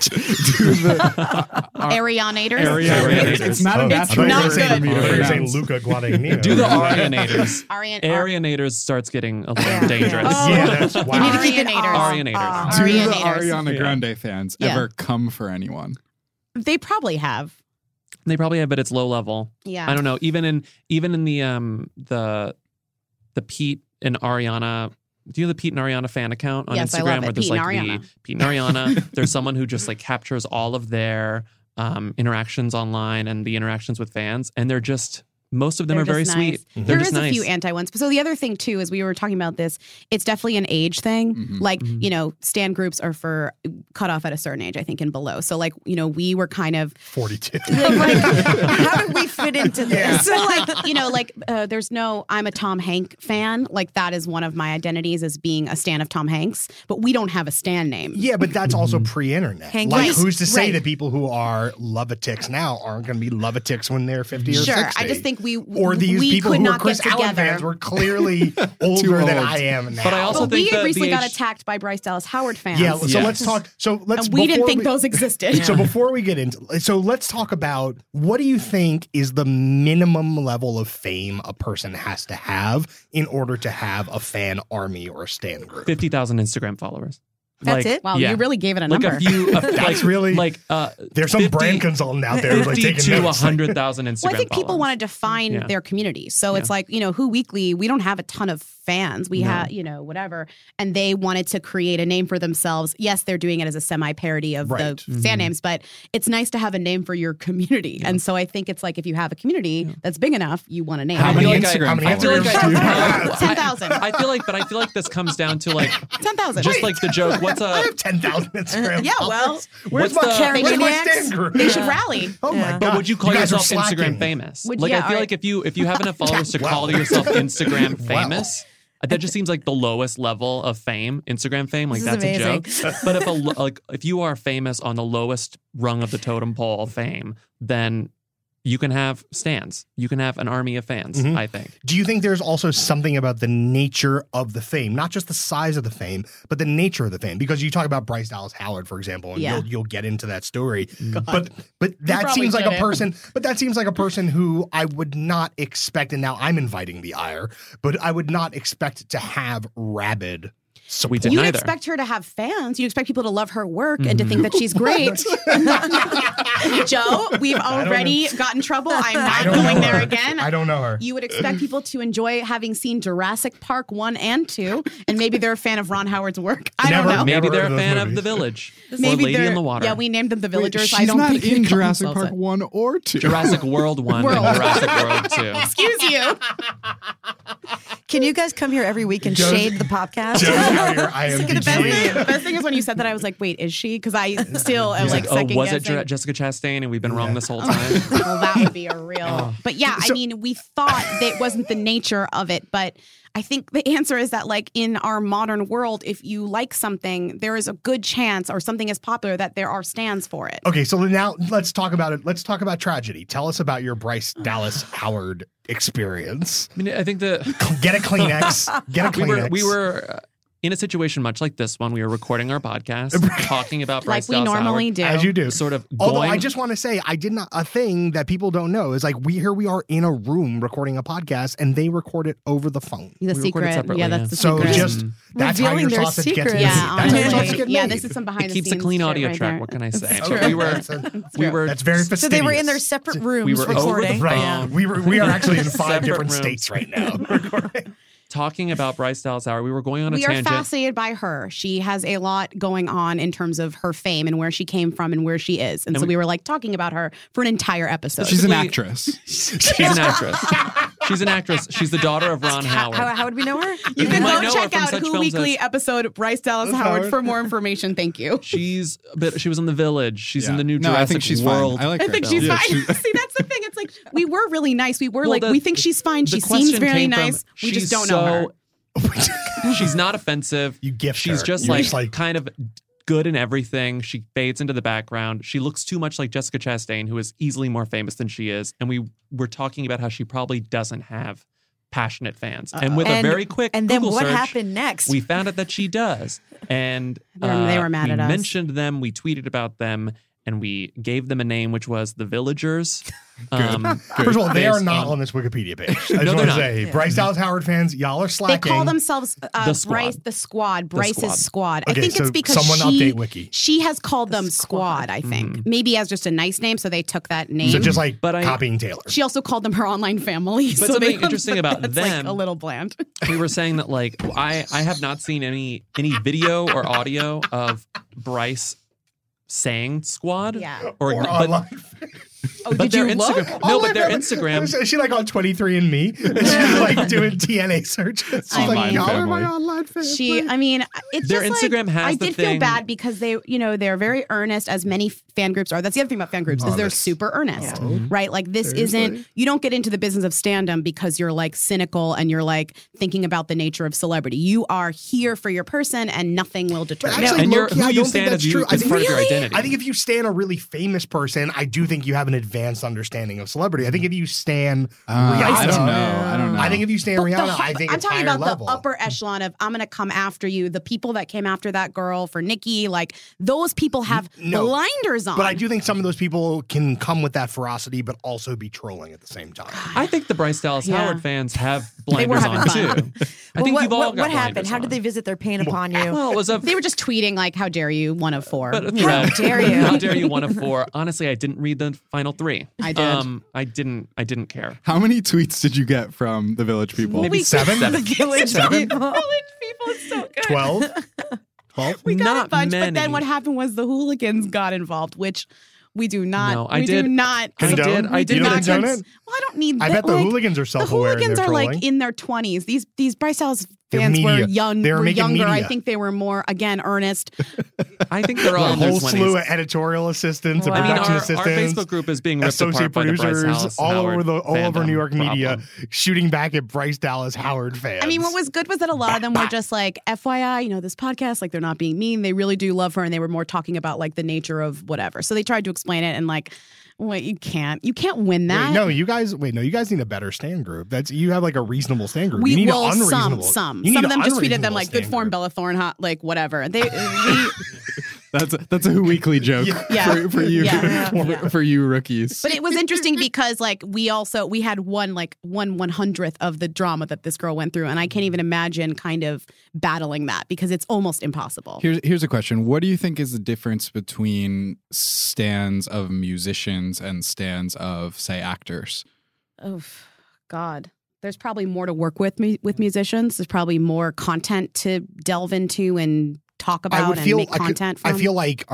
the Arianators. Arianators. It's not a I natural thought you not were saying- good. I thought you were saying pronounce. Luca Guadagnino. Do the Arianators. Arianators. Starts getting a little dangerous. Oh. Yeah, that's You need wow. to keep it Arianators. Do the Arianators. Ariana Grande fans Yeah. ever come for anyone? They probably have. They probably have, but it's low level. Yeah. I don't know. Even in the Pete and Ariana. Do you have the Pete and Ariana fan account on Yes, I Instagram love it. where there's Pete and like Ariana. the Pete and Ariana? There's someone who just like captures all of their interactions online and the interactions with fans, and they're just most of them They're are very just sweet. nice. They're There just is a nice. few anti ones. So the other thing too is we were talking about this. It's definitely an age thing. Like stan groups are for cut off at a certain age, I think, and below. So like we were kind of 42. like, how did we fit into this? so there's no I'm a Tom Hanks fan. Like that is one of my identities as being a stan of Tom Hanks. But we don't have a stan name. Yeah, but that's also pre-internet. Hank Like, Right. who's to say Right. that people who are love-a-ticks now aren't going to be love-a-ticks when they're 50 or 60? Sure, I just think or these people could who are not Chris get Allen together. fans were clearly older than old. I am now. But I also But we think that recently the got age- attacked by Bryce Dallas Howard fans. yeah. So Yes. let's talk. So let's. And we didn't before think those existed. So before we get into, so let's talk about what do you think is the minimum level of fame a person has to have in order to have a fan army or a stan group? 50,000 Instagram followers. That's it? Wow, you really gave it a number. Like a few. That's really there's some 50 brand consultant out there who's like 50 taking to notes. 100,000 Instagram. Well, I think people followers. want to define their community. So it's like, Who Weekly, we don't have a ton of fans. We have, whatever. And they wanted to create a name for themselves. Yes, they're doing it as a semi-parody of the fan names, but it's nice to have a name for your community. And so I think it's like if you have a community that's big enough, you want a name. How many Instagram Instagram do you followers? 10,000. I feel like this comes down to like 10,000. just like the joke. What's I a have 10,000 Instagram Yeah, well, followers. Where's what's my the- where's my Maniacs? stand group? they should rally. Oh my god! But would you call guys are yourself Instagram slacking. famous? Would- Like yeah, I feel all like if you have enough followers to call yourself Instagram famous, that just seems like the lowest level of fame, Instagram fame. Like This is that's a amazing. joke. But if you are famous on the lowest rung of the totem pole of fame, then you can have stans. You can have an army of fans, I think. Do you think there's also something about the nature of the fame, not just the size of the fame, but the nature of the fame? Because you talk about Bryce Dallas Howard, for example, and you'll get into that story. But that probably seems like a shouldn't. person. But that seems like a person who I would not expect. And now I'm inviting the ire, but I would not expect to have rabid. So We didn't You'd either. expect her to have fans. You'd expect people to love her work and to think that she's great. Joe, we've already got in trouble. I'm not going there again. I don't know her. You would expect people to enjoy having seen Jurassic Park 1 and 2, and maybe they're a fan of Ron Howard's work. I don't know. Maybe they're heard a of fan those of movies. The Village or Maybe Lady they're- in the Water. Yeah, we named them the Villagers. She's I don't not think they in call Jurassic themselves Park it. 1 or 2. Jurassic World 1 and Jurassic World 2. Excuse you. Can you guys come here every week and Joe's- shade the podcast? Joe's out here The IMDb. best thing is when you said that, I was like, wait, is she? Because I still am like Oh, second was it guessing. Jessica Chastain and we've been wrong this whole time? Well, that would be a real. But yeah, I mean, we thought that it wasn't the nature of it, but I think the answer is that, like, in our modern world, if you like something, there is a good chance, or something is popular, that there are stands for it. Okay, so now let's talk about it. Let's talk about tragedy. Tell us about your Bryce Dallas Howard experience. I mean, I think the Get a Kleenex. Get a Kleenex. we were in a situation much like this one. We were recording our podcast, talking about Bryce Like we Dallas normally Howard, do. As you do. sort of Although going. I just want to say, I did not. A thing that people don't know is like we are in a room recording a podcast, and they record it over the phone. The We recorded secret. separately, Yeah, yeah. that's the So secret. just that's how Revealing your their sausage gets secrets. made. Yeah, That's how your honestly. sausage gets Yeah, made. this is some behind it the keeps scenes a clean shit audio right track. there. What can I say? It's But true. we were That's very fastidious. So they were in their separate rooms we were over recording. the Right. phone. We are actually in 5 Separate different rooms. states right now recording. talking about Bryce Dallas Howard. We were going on a We are tangent. fascinated by her. She has a lot going on in terms of her fame and where she came from and where she is. And so we were like talking about her for an entire episode. She's an actress. She's an actress. She's an actress. She's the daughter of Ron Howard. How would we know her? You can might go know her check from out such Who films Weekly as- episode Bryce Dallas Howard for more information. Thank you. She was in The Village. She's in the new No, Jurassic I think she's World. fine. I like I her. think she's Yeah, fine. See, that's the thing. It's like we were really nice. We were Well, like, the- we think she's fine. the She seems question very came from, nice. We she's just don't know her. She's not offensive. You gift She's her. just You're like, just like- kind of good in everything. She fades into the background. She looks too much like Jessica Chastain, who is easily more famous than she is. And we were talking about how she probably doesn't have passionate fans. And with a very quick And then Google what search, happened next? we found out that she does. And They were mad we at us. mentioned them. We tweeted about them. And we gave them a name, which was the Villagers. First of all, they are based not on this Wikipedia page. I just No, want they're to not. say, Bryce Dallas Howard fans, y'all are They slacking. call themselves Squad. Bryce, the Squad, Bryce's Squad. I Okay, think so it's because someone update Wiki. she has called them Squad, I think. Maybe as just a nice name, so they took that name. So just like But I- copying Taylor. She also called them her online family. But so something they- interesting about that's them- like a little bland. We were saying that like I have not seen any video or audio of Bryce saying Squad. Yeah. Or online. Oh, but did their you look? Instagram, no, but their Instagram. Is she like on 23andMe? Is she like doing DNA searches? She's like, Online y'all are family. my online family. I mean, it's Their just Instagram like, has I the did feel thing- bad because they, they're very earnest, as many fan groups are. That's the other thing about fan groups is they're super earnest, right? Like this isn't. You don't get into the business of stand-up because you're like cynical and you're like thinking about the nature of celebrity. You are here for your person, and nothing will deter But you. actually, And you're- low-key, who I you don't think stand that's as true. you- I is think, part of your identity. I think if you stand a really famous person, I do think you have an advanced understanding of celebrity. I think if you stand Rihanna, I don't know. I think if you stand But Rihanna, I think I'm it's talking higher about level. the upper echelon of I'm going to come after you. The people that came after that girl for Nicki, like those people have No. blinders on. But I do think some of those people can come with that ferocity, but also be trolling at the same time. I think the Bryce Dallas Yeah. Howard fans have blinders on too. I think you've all got what happened? blinders How did on. they visit their pain upon you? Well, it was a They were just tweeting like, "How dare you, 1 of 4." But, How dare you? How dare you? 1 of 4. Honestly, I didn't read the final 3. I did. I didn't care. How many tweets did you get from the Village people? Maybe 7? The Village people. Village people is so good. 12? 12? We got Not a bunch, many. but then what happened was the hooligans got involved, which we do not. No, I we did. do not. Condone? I did You not condone it? Well, I don't need. I that, bet the like, hooligans are The self-aware in hooligans their are like trolling. in their 20s. These Bryce Dallas They're fans were media. young. They were were making younger. I media. think they were more again earnest. I think they're all A in their whole 20s. slew of editorial assistants and I mean, production our assistants. Facebook group is being ripped associate apart by the Bryce producers Dallas all Howard over New York fandom media problem. shooting back at Bryce Dallas Howard fans. I mean, what was good was that a lot of them were just like, FYI, this podcast, like they're not being mean. They really do love her, and they were more talking about like the nature of whatever. So they tried to explain it, and like, well, you can't win that. you guys need a better stand group. You have like a reasonable stand group. We you need will an unreasonable. some you need of them an just tweeted them unreasonable like good stand form group. Bella Thorne, like whatever. That's a Who Weekly joke Yeah. for you Yeah. for you rookies. But it was interesting because like we had one 1/100th of the drama that this girl went through, and I can't even imagine kind of battling that because it's almost impossible. Here's a question. What do you think is the difference between stands of musicians and stands of, say, actors? Oh, God. There's probably more to work with musicians. There's probably more content to delve into and talk about and make content from. I feel like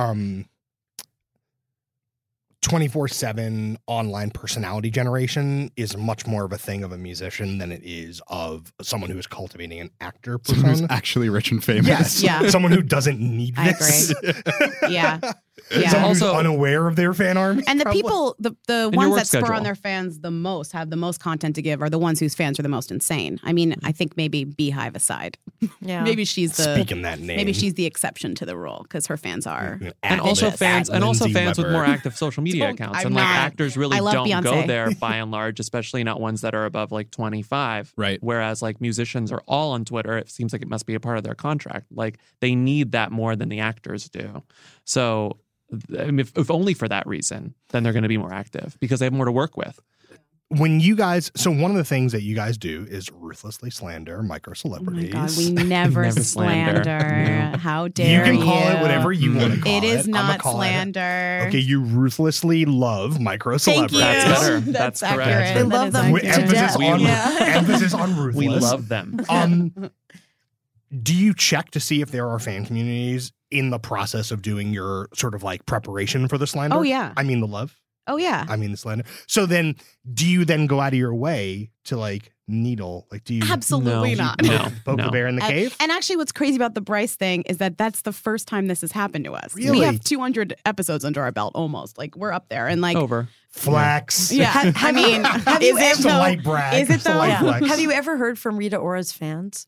24/7 online personality generation is much more of a thing of a musician than it is of someone who is cultivating an actor Someone who's persona. actually rich and famous. Yes. Yeah. Someone who doesn't need I this. Yeah. Someone who's Also- unaware of their fan army. And the probably. people, the your ones work that spur schedule. on their fans the most, have the most content to give, are the ones whose fans are the most insane. I mean, I think maybe Beehive aside, Yeah. maybe she's the Speaking that name. maybe she's the exception to the rule because her fans are. And also At fans with Lindsay more Weber. active social media Don't- accounts. I'm And like not. actors really I love don't go Beyonce. there by and large, especially not ones that are above like 25. Right. Whereas like musicians are all on Twitter. It seems like it must be a part of their contract. Like they need that more than the actors do. So I mean, if only for that reason, then they're going to be more active because they have more to work with. When you guys, so one of the things that you guys do is ruthlessly slander micro Oh my celebrities. God, we never, Never slander. slander. No. How dare you? You can call it whatever you want to call it. It is I'ma not call it- slander. Okay, you ruthlessly love micro Thank celebrities. you. That's better. That's That's correct. accurate. They That love is them With to accurate. emphasis death. on Yeah. emphasis on ruthless. We love them. Do you check to see if there are fan communities in the process of doing your sort of like preparation for the slander? Oh, yeah. I mean the love. Oh yeah. I mean the slander. So then, do you then go out of your way to like needle? Like, do you Absolutely No. not. No. poke No. the bear in the cave? And actually, what's crazy about the Bryce thing is that that's the first time this has happened to us. Really? We have 200 episodes under our belt, almost. Like we're up there, and like, Over. Flex. yeah. I mean, have you is it It's a though? light brag. Is it It's a though? light Yeah. flex. Have you ever heard from Rita Ora's fans?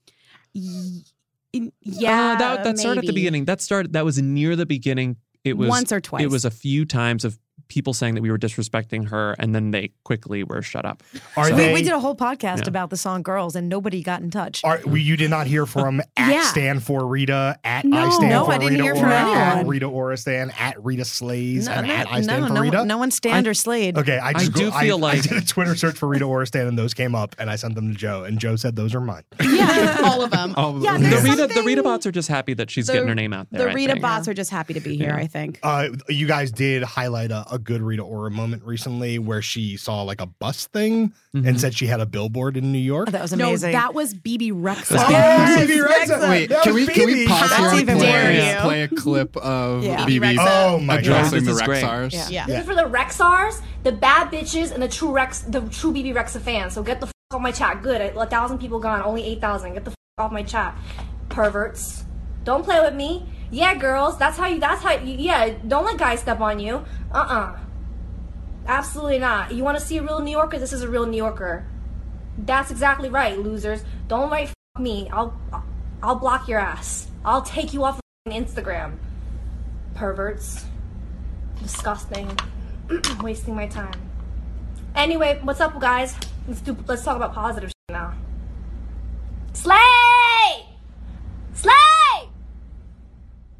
Yeah, that started at the maybe. beginning. That was near the beginning. It was Once or twice. It was a few times of people saying that we were disrespecting her, and then they quickly were shut up. Are So- they? We did a whole podcast Yeah. about the song Girls, and nobody got in touch. You did not hear from at Yeah. Stand for Rita, at No. I Stand No, for I didn't Rita hear from Ora, at anyone. Rita Ora Stan, at Rita Slays, No, and no, at I Stand for no, Rita. no one stand or slayed. Okay, I do feel I like- did a Twitter search for Rita Ora Stan, and those came up, and I sent them to Joe, and Joe said those are mine. Yeah, all of them. All of yeah, them. there's The something- Rita bots are just happy that she's getting her name out there. The I Rita think. bots are just happy to be here. I think. You guys did highlight a good Rita Ora moment recently where she saw like a bus thing and said she had a billboard in New York. That was No, amazing. that was BB Rexa. BB Rexa. Wait, That can was we BB. pause That's here and even worse. play a clip of Yeah. BB Oh my addressing God. the This is great. Rexars? Yeah. Yeah. This is for the Rexars, the bad bitches, and the true BB Rexa fans. So get the off my chat. Good, 1,000 people gone, only 8,000. Get the off my chat, perverts. Don't play with me. Yeah, girls, that's how you. Yeah, don't let guys step on you. Absolutely not. You want to see a real New Yorker? This is a real New Yorker. That's exactly right, losers. Don't write me. I'll block your ass. I'll take you off of Instagram. Perverts. Disgusting. Wasting my time. Anyway, what's up, guys? Let's talk about positive shit now. Slay! Slay!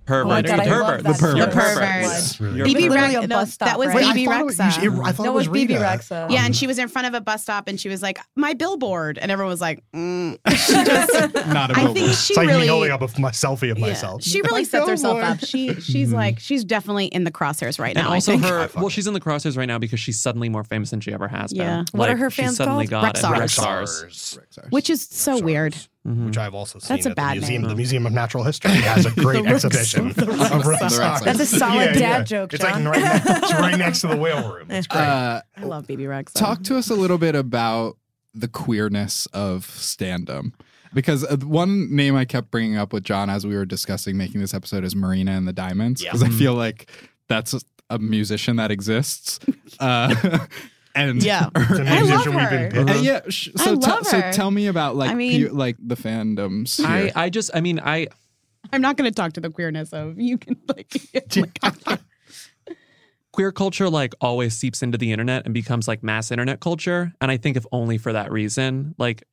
Pervert. God, I love that. You're The pervert. You're BB literally a Rexa. bus stop, That was right? BB I Rexa. thought it was BB Rita. Rexa. Yeah, and she was in front of a bus stop, and she was like, "My billboard," and everyone was like, She just, Not a I billboard. think It's she like me really, holding up a selfie of myself. she really Like, sets oh, herself boy. up. She's like, she's definitely in the crosshairs right And now. also I think. her, she's in the crosshairs right now because she's suddenly more famous than she ever has been. Yeah. What are her she fans suddenly called? got it. Rexars. which is so weird. Which I've also seen That's a at bad the museum. name. The Museum of Natural History has a great exhibition of Rexars. That's a solid dad joke, It's John. like it's right next to the whale room. It's great. I love BB Rexa. Talk to us a little bit about the queerness of stand-up. Because one name I kept bringing up with John as we were discussing making this episode is Marina and the Diamonds. Because I feel like that's a musician that exists. And Yeah. It's a I love musician we've her. been pitched. yeah, I love so her. tell me about like I mean- like the fandoms. Here. I'm not going to talk to the queerness of you can Queer culture like always seeps into the internet and becomes like mass internet culture. And I think if only for that reason, like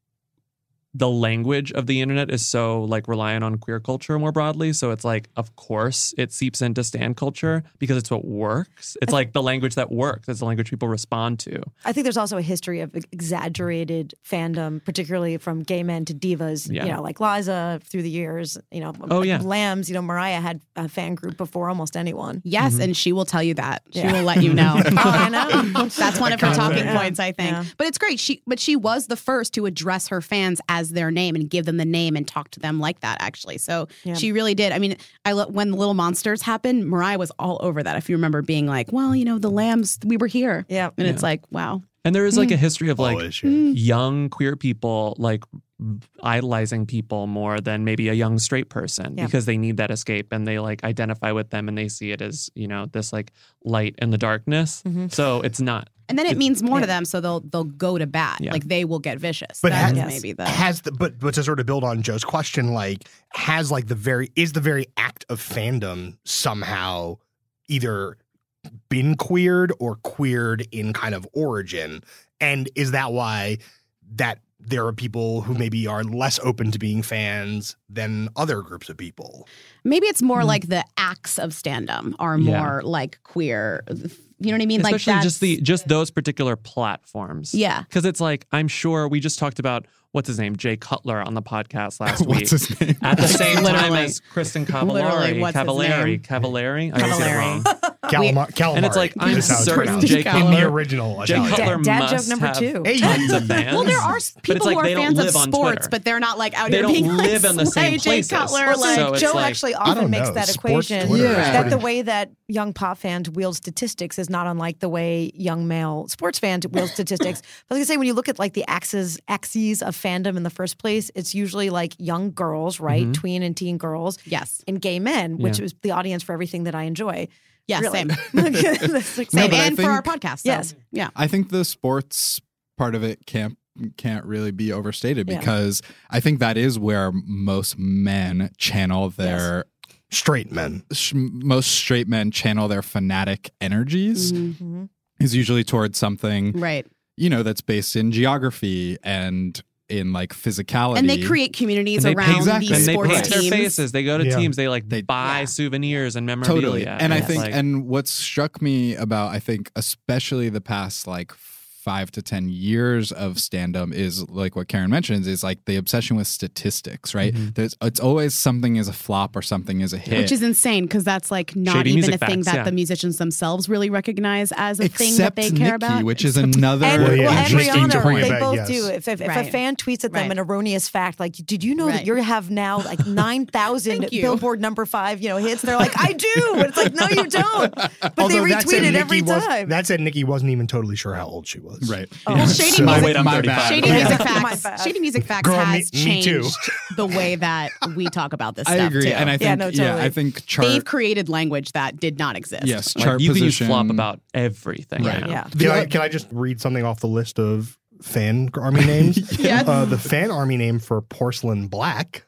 the language of the internet is so like reliant on queer culture more broadly. So it's like, of course it seeps into stan culture because it's what works. It's like the language that works. It's the language people respond to. I think there's also a history of exaggerated fandom, particularly from gay men to divas, Yeah. you know, like Liza through the years, you know, Oh, yeah. Lambs, you know, Mariah had a fan group before almost anyone. Yes, and she will tell you that. She Yeah. will let you know. Oh, I know. That's one of her talking Yeah. points, I think. Yeah. But it's great. She was the first to address her fans as their name and give them the name and talk to them like that, actually. So Yeah. she really did. I mean, when the Little Monsters happened, Mariah was all over that. If you remember being like, well, you know, the Lambs, we were here. Yeah. And it's like, wow. And there is like a history of like Always, yeah. young queer people like idolizing people more than maybe a young straight person Yeah. because they need that escape and they like identify with them and they see it as, you know, this like light in the darkness. So it's not. And then it means more to them, so they'll go to bat. Yeah. Like they will get vicious. But That's has- maybe the but to sort of build on Joe's question, like has like the very act of fandom somehow either been queered or queered in kind of origin, and is that why that there are people who maybe are less open to being fans than other groups of people? maybe it's more like the acts of stand-up are Yeah. more like queer. You know what I mean? Especially like just those particular platforms. Yeah. Because it's like, I'm sure we just talked about, what's his name? Jay Cutler on the podcast last week. What's his name? At the same time Literally. as Kristen Literally, Cavallari. what's his name? Cavallari? I always get it wrong. Calamari. And it's like, I'm is how it's certain pronounced. Jay in the Cutler, original Jay Italian. Cutler Dad joke must number have 2. tons of fans. Well, there are But it's people like who are they don't fans of live on sports, Twitter. but they're not like out They here don't being live like, in the same "Slay Jay places." Cutler, Well, like, So it's Joe like- actually I don't often makes know. that Sports equation Twitter is that pretty- the way that young pop fans wield statistics is not unlike the way young male sports fans wield statistics. But like I say, when you look at like the axes of fandom in the first place, it's usually like young girls, right? Mm-hmm. Tween and teen girls. Yes. And gay men, which Yeah. is the audience for everything that I enjoy. Yeah, Really. same. That's like- Same. but I And for think- our podcast. So, Yes. Yeah. I think the sports part of it can't really be overstated Yeah. because I think that is where most men channel their Straight men. most straight men channel their fanatic energies Mm-hmm. is usually towards something Right. you know that's based in geography and in like physicality, And they create communities And they around exactly. these and they sports paint teams. their faces. They go to Yeah. teams. They like They- buy yeah. souvenirs and memorabilia. totally. And I it's think like- and what struck me about I think especially the past like 5 to 10 years of stand-up is like what Karen mentions is like the obsession with statistics, right? It's always something is a flop or something is a hit. Which is insane because that's like not Shady even music a thing facts, that yeah. the musicians themselves really recognize as a thing Except that they care Nicki, about. which is another And, Well, yeah, and interesting to Rihanna, bring it they back, both yes. do. If a Right. fan tweets at them Right. an erroneous fact, like, did you know Right. that you have now like 9,000 Thank you. Billboard number 5, hits? They're like, I do. And it's like, no, you don't. But Although they that said, retweet it Nicki every was- time. That said, Nikki wasn't even totally sure how old she was. right. Well, Shady So- Music, wait, I'm My 35. bad. Shady Yeah. Music My Facts. bad. Shady Music Facts Girl, has me too. changed the way that we talk about this I stuff agree. too. And I think Yeah, no, totally. I think chart They've created language that did not exist. yes, like, chart you can use position flop about everything. Right. now. Yeah. Can I just read something off the list of fan army names? Yeah. The fan army name for Porcelain Black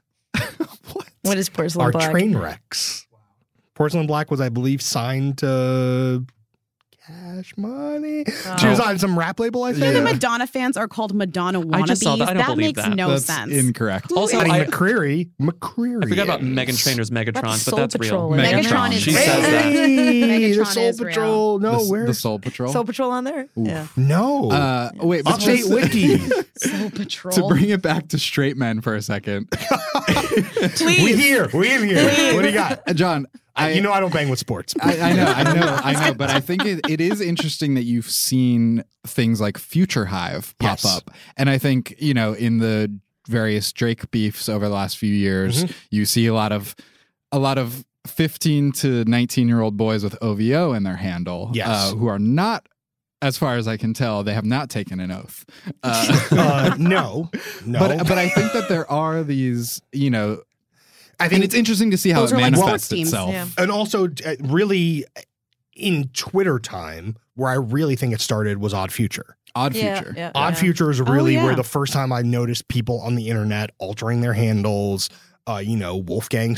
What is Porcelain are Black? train wrecks. Porcelain Black was, I believe, signed to Cash Money. She was on some rap label, I So think. the Madonna fans are called Madonna wannabes. I just saw that. I don't believe makes that. no That's sense. incorrect. Also, Addie I McCreary. forgot about Megan Trainor's Megatron, but Soul that's Patrol real. is Megatron is She real. says that. Hey, the Megatron Soul is real. Patrol. No, where's The Soul Patrol. Soul Patrol on there? Yeah. No. Wait, but Update just- Wiki. Soul Patrol. to bring it back to straight men for a second, Please. We here. What do you got? John. You know I don't bang with sports. I know, but I think it is interesting that you've seen things like Future Hive pop Yes. up. And I think, in the various Drake beefs over the last few years, you see a lot of 15 to 19-year-old boys with OVO in their handle, Yes. who are not, as far as I can tell, they have not taken an oath. No. But I think that there are these, I and it's interesting to see how Those it are like manifests sports teams. itself. Yeah. And also, really, in Twitter time, where I really think it started was Odd Future. Odd Yeah, Future. yeah, Odd yeah. Future is really yeah. where the first time I noticed people on the internet altering their handles. Wolfgang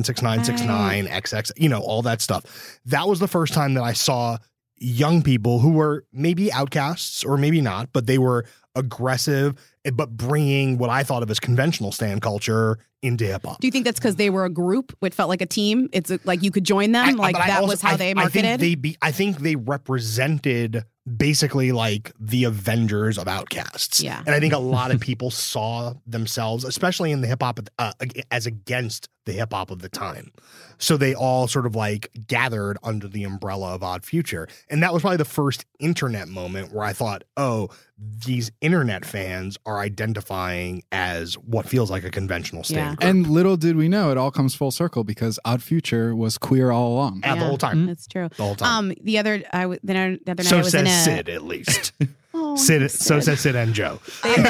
696969 XX, all that stuff. That was the first time that I saw young people who were maybe outcasts or maybe not, but they were aggressive, but bringing what I thought of as conventional stan culture into hip hop. Do you think that's because they were a group? It felt like a team. It's like you could join them. But I that also- was how they marketed. I think they represented basically like the Avengers of outcasts. Yeah. And I think a lot of people saw themselves, especially in the hip hop, as against the hip hop of the time. So they all sort of like gathered under the umbrella of Odd Future. And that was probably the first internet moment where I thought, oh, these internet fans are identifying as what feels like a conventional stan Yeah. group. And little did we know, it all comes full circle because Odd Future was queer all along. the whole time. That's true. The whole time. The other night So I was in says a Sid, at least. Oh, Sid. So says Sid and Joe.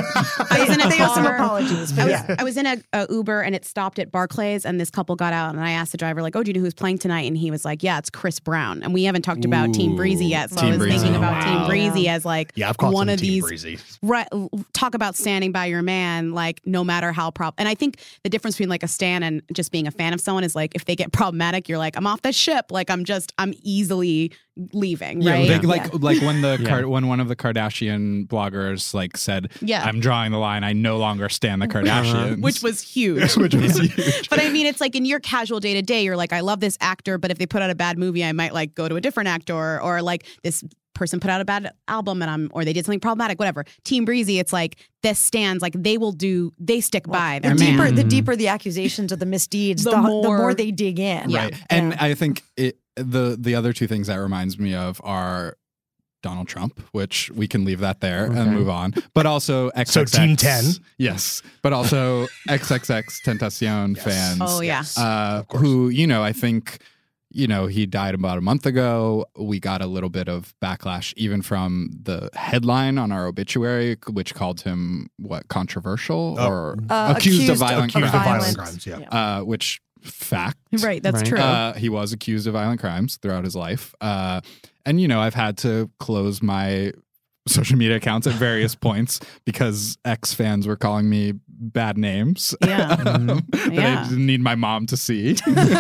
I was in a They owe some car. apologies. But I was in a Uber and it stopped at Barclays and this couple got out and I asked the driver like, oh, do you know who's playing tonight? And he was like, yeah, it's Chris Brown. And we haven't talked about Team Breezy yet. So Team I was Breezy. thinking about Wow. Team Breezy as like Yeah, I've caught one some of Team these Breezy. Right, talk about standing by your man, like no matter how and I think the difference between like a stan and just being a fan of someone is like if they get problematic, you're like, I'm off the ship. Like I'm easily leaving, right? Like when Yeah. when one of the Kardashian bloggers like said, Yeah. I'm drawing the line. I no longer stand the Kardashians. Which was huge. Which was huge. But I mean, it's like in your casual day to day, you're like, I love this actor, but if they put out a bad movie, I might like go to a different actor, or like this person put out a bad album and or they did something problematic, whatever. Team Breezy, it's like this stands like they stick by their man. the deeper the accusations or the misdeeds, the more they dig in. Right. And I think the other two things that reminds me of are Donald Trump, which we can leave that there and move on. But also XXX. So Team 10. Yes. But also XXX Tentacion fans. Oh, yeah. Who, I think, he died about a month ago. We got a little bit of backlash even from the headline on our obituary, which called him, controversial or accused of violent crimes. Yeah. Which fact. Right, that's true. He was accused of violent crimes throughout his life. And, I've had to close my social media accounts at various points because ex-fans were calling me bad names Yeah. that I didn't need my mom to see.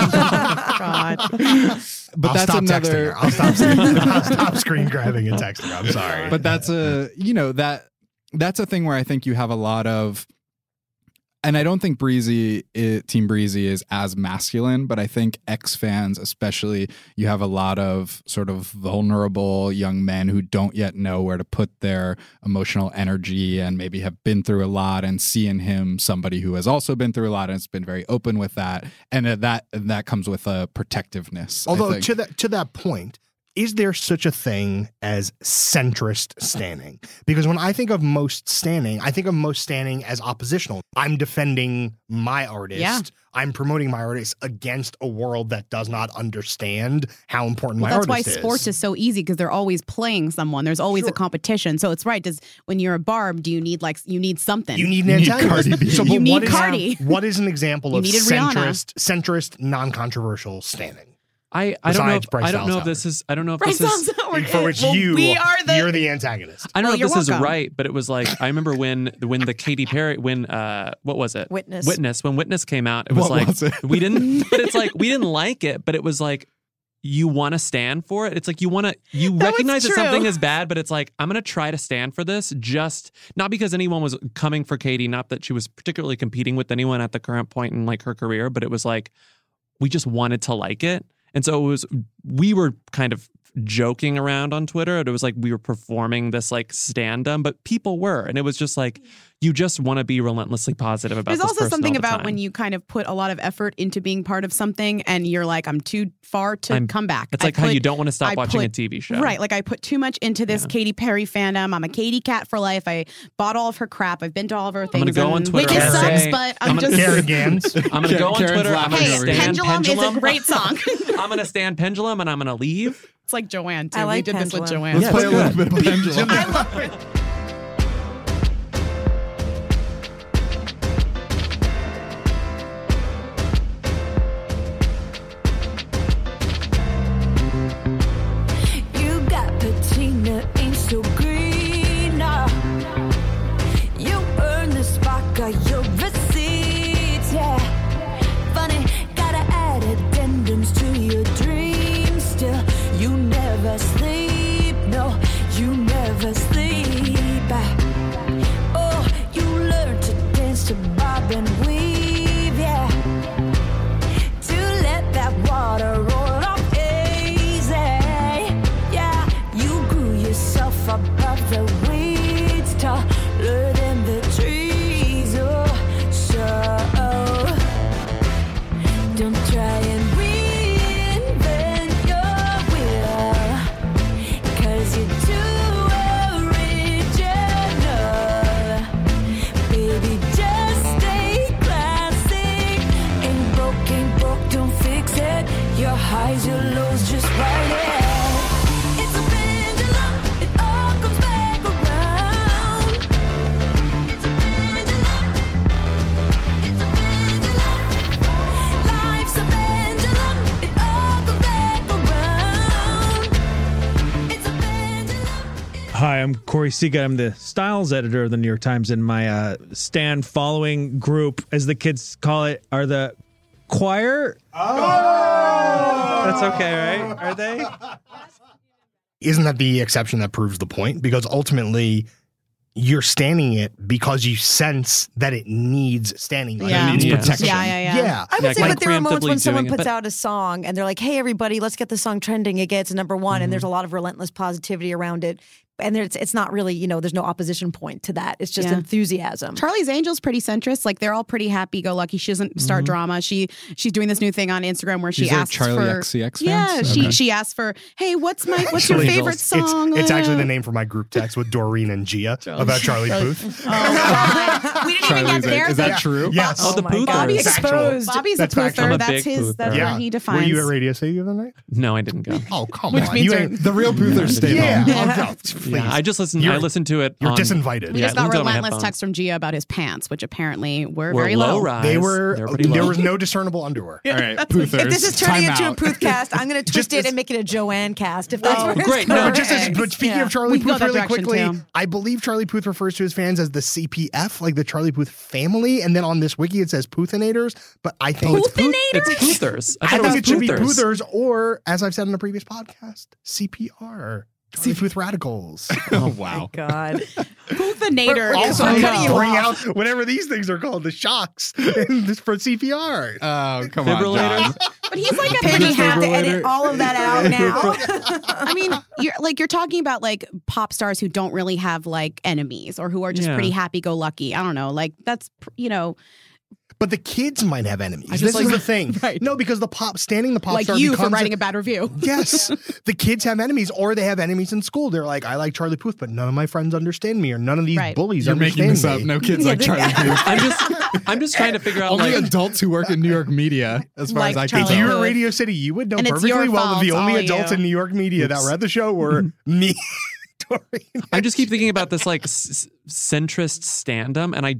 God. But I'll that's stop texting another... her. I'll stop screen grabbing and texting her. I'm sorry. But that's that's a thing where I think you have a lot of, and I don't think Team Breezy is as masculine, but I think X-fans especially, you have a lot of sort of vulnerable young men who don't yet know where to put their emotional energy and maybe have been through a lot, and see in him somebody who has also been through a lot and has been very open with that. And that comes with a protectiveness. Although I think. to that point, is there such a thing as centrist standing? Because when I think of most standing, I think of most standing as oppositional. I'm defending my artist. Yeah. I'm promoting my artist against a world that does not understand how important Well, my that's why artist is. sports is so easy because they're always playing someone. There's always a competition. So it's right. When you're a Barb, do you need something? You need an antagonist. So, You but need what is- Cardi. What is an example You of needed Rihanna. centrist, non-controversial standing? I don't know if this is For which you're the antagonist. I don't know if you're this is welcome. right, but it was like I remember when the Katy Perry what was it? Witness. When Witness came out, it was What like was it? we didn't but it's like we didn't like it, but it was like you want to stand for it. It's like you recognize that something is bad, but it's like, I'm going to try to stand for this, just not because anyone was coming for Katie, not that she was particularly competing with anyone at the current point in like her career, but it was like, we just wanted to like it. And so we were kind of joking around on Twitter. It was like we were performing this like stand-up, but people were. And it was just like, you just want to be relentlessly positive about There's this also person something all the about time. when you kind of put a lot of effort into being part of something and you're like, I'm too far to come back. It's like how you don't want to stop watching a TV show. Right. Like I put too much into this Katy Perry fandom. I'm a Katy cat for life. I bought all of her crap. I've been to all of her things. I'm going to go on Twitter. Which sucks, but I'm just... Karen Gans. I'm going to go on Twitter. I'm going to stand Pendulum is a great song. I'm going to stand Pendulum and I'm going to leave. It's like Joanne, too. I like we did this with Pendulum. Joanne. Let's play a little bit of Pendulum. I love it. You got patina, ain't so green. Nah. You earn the spot, got your receipts. Yeah, funny, gotta add addendums to your dreams. Still, you never sleep. No, you never sleep. Oh, you learn to dance to bob and weave. Yeah, to let that water roll off easy. Yeah, you grew yourself above the weeds, taller than the trees. Oh, so don't try and reinvent your wheel, 'cause you're too original. Baby, just stay classic. Ain't broke, don't fix it. Your highs, your lows, just ride it. It's a pendulum, it all comes back around. It's a pendulum, it's a pendulum. Life's a pendulum, it all comes back around. It's a pendulum. Hi, I'm Corey Seagut. I'm the styles editor of the New York Times, and my stand following group, as the kids call it, are the choir. That's okay, right? Are they? Isn't that the exception that proves the point? Because ultimately, you're standing it because you sense that it needs standing. Like, Yeah. It needs Yeah. protection. Yeah. I would say like that there are moments when preemptively someone doing it, puts but- out a song and they're like, hey, everybody, let's get the song trending. It gets number one. And there's a lot of relentless positivity around it. And it's not really, there's no opposition point to that. It's just Yeah. enthusiasm. Charlie's Angels pretty centrist. Like they're all pretty happy-go-lucky. She doesn't start drama. She's doing this new thing on Instagram where she These are asks Charlie for XCX Yeah, fans? she Okay. she asks for, hey, what's your Actually, favorite song? It's actually the name for my group text with Doreen and Gia about Charlie Puth. We didn't even get there. Is that true? Yes. Oh, the my Puther. God. Bobby's Exposed. Bobby's That's a factual. Puther. I'm a That's big his. That's Puther. what he defines. Were you at Radio City the other night? No, I didn't go. Oh, come Which on. means You you're- ain't, The real Puthers stay yeah. home. Oh, no, please. Yeah, I just listened. I listened to it. You're on, disinvited. We Yeah, just I got listened to it on my relentless headphones. text from Gia about his pants, which apparently were We're very low. rise. They were. They're pretty There low. was no discernible underwear. All right, Puthers. If this is turning time into out. a Puth cast, I'm going to twist it and make it a Joanne cast. If that's where it's great. going. No, But speaking Yeah. of Charlie We can go Puth that really direction, quickly, too. I believe Charlie Puth refers to his fans as the CPF, like the Charlie Puth family. And then on this wiki, it says Puthinators. But I think it's Puthers. I I thought think it it should be was Puthers. Puthers, or as I've said in a previous podcast, CPR. Charlie Puth radicals. Oh, wow. God. Puthinator. Also, I'm cutting you bring off. out whatever these things are called, the shocks for CPR. Oh, come Defibrillators? on, John. But he's like a Penny pretty have to happy. edit all of that out now. I mean, you're talking about like pop stars who don't really have like enemies or who are just Yeah. pretty happy-go-lucky. I don't know. Like that's But the kids might have enemies. I just This like- is the thing. Right. No, because the pop star like you for becomes writing a bad review. Yes. The kids have enemies, or they have enemies in school. They're like, I like Charlie Puth, but none of my friends understand me, or none of these Right. bullies You're understand making this me. up. No kids like Charlie Puth. I'm just trying to figure out Only like adults who work in New York media, as far Like as I can If Charlie you tell. were Puth. at Radio City, you would know And it's perfectly your well that the fault, only all adults you. in New York media that were at the show were me, Doreen. I just keep thinking about this like centrist stand-up, and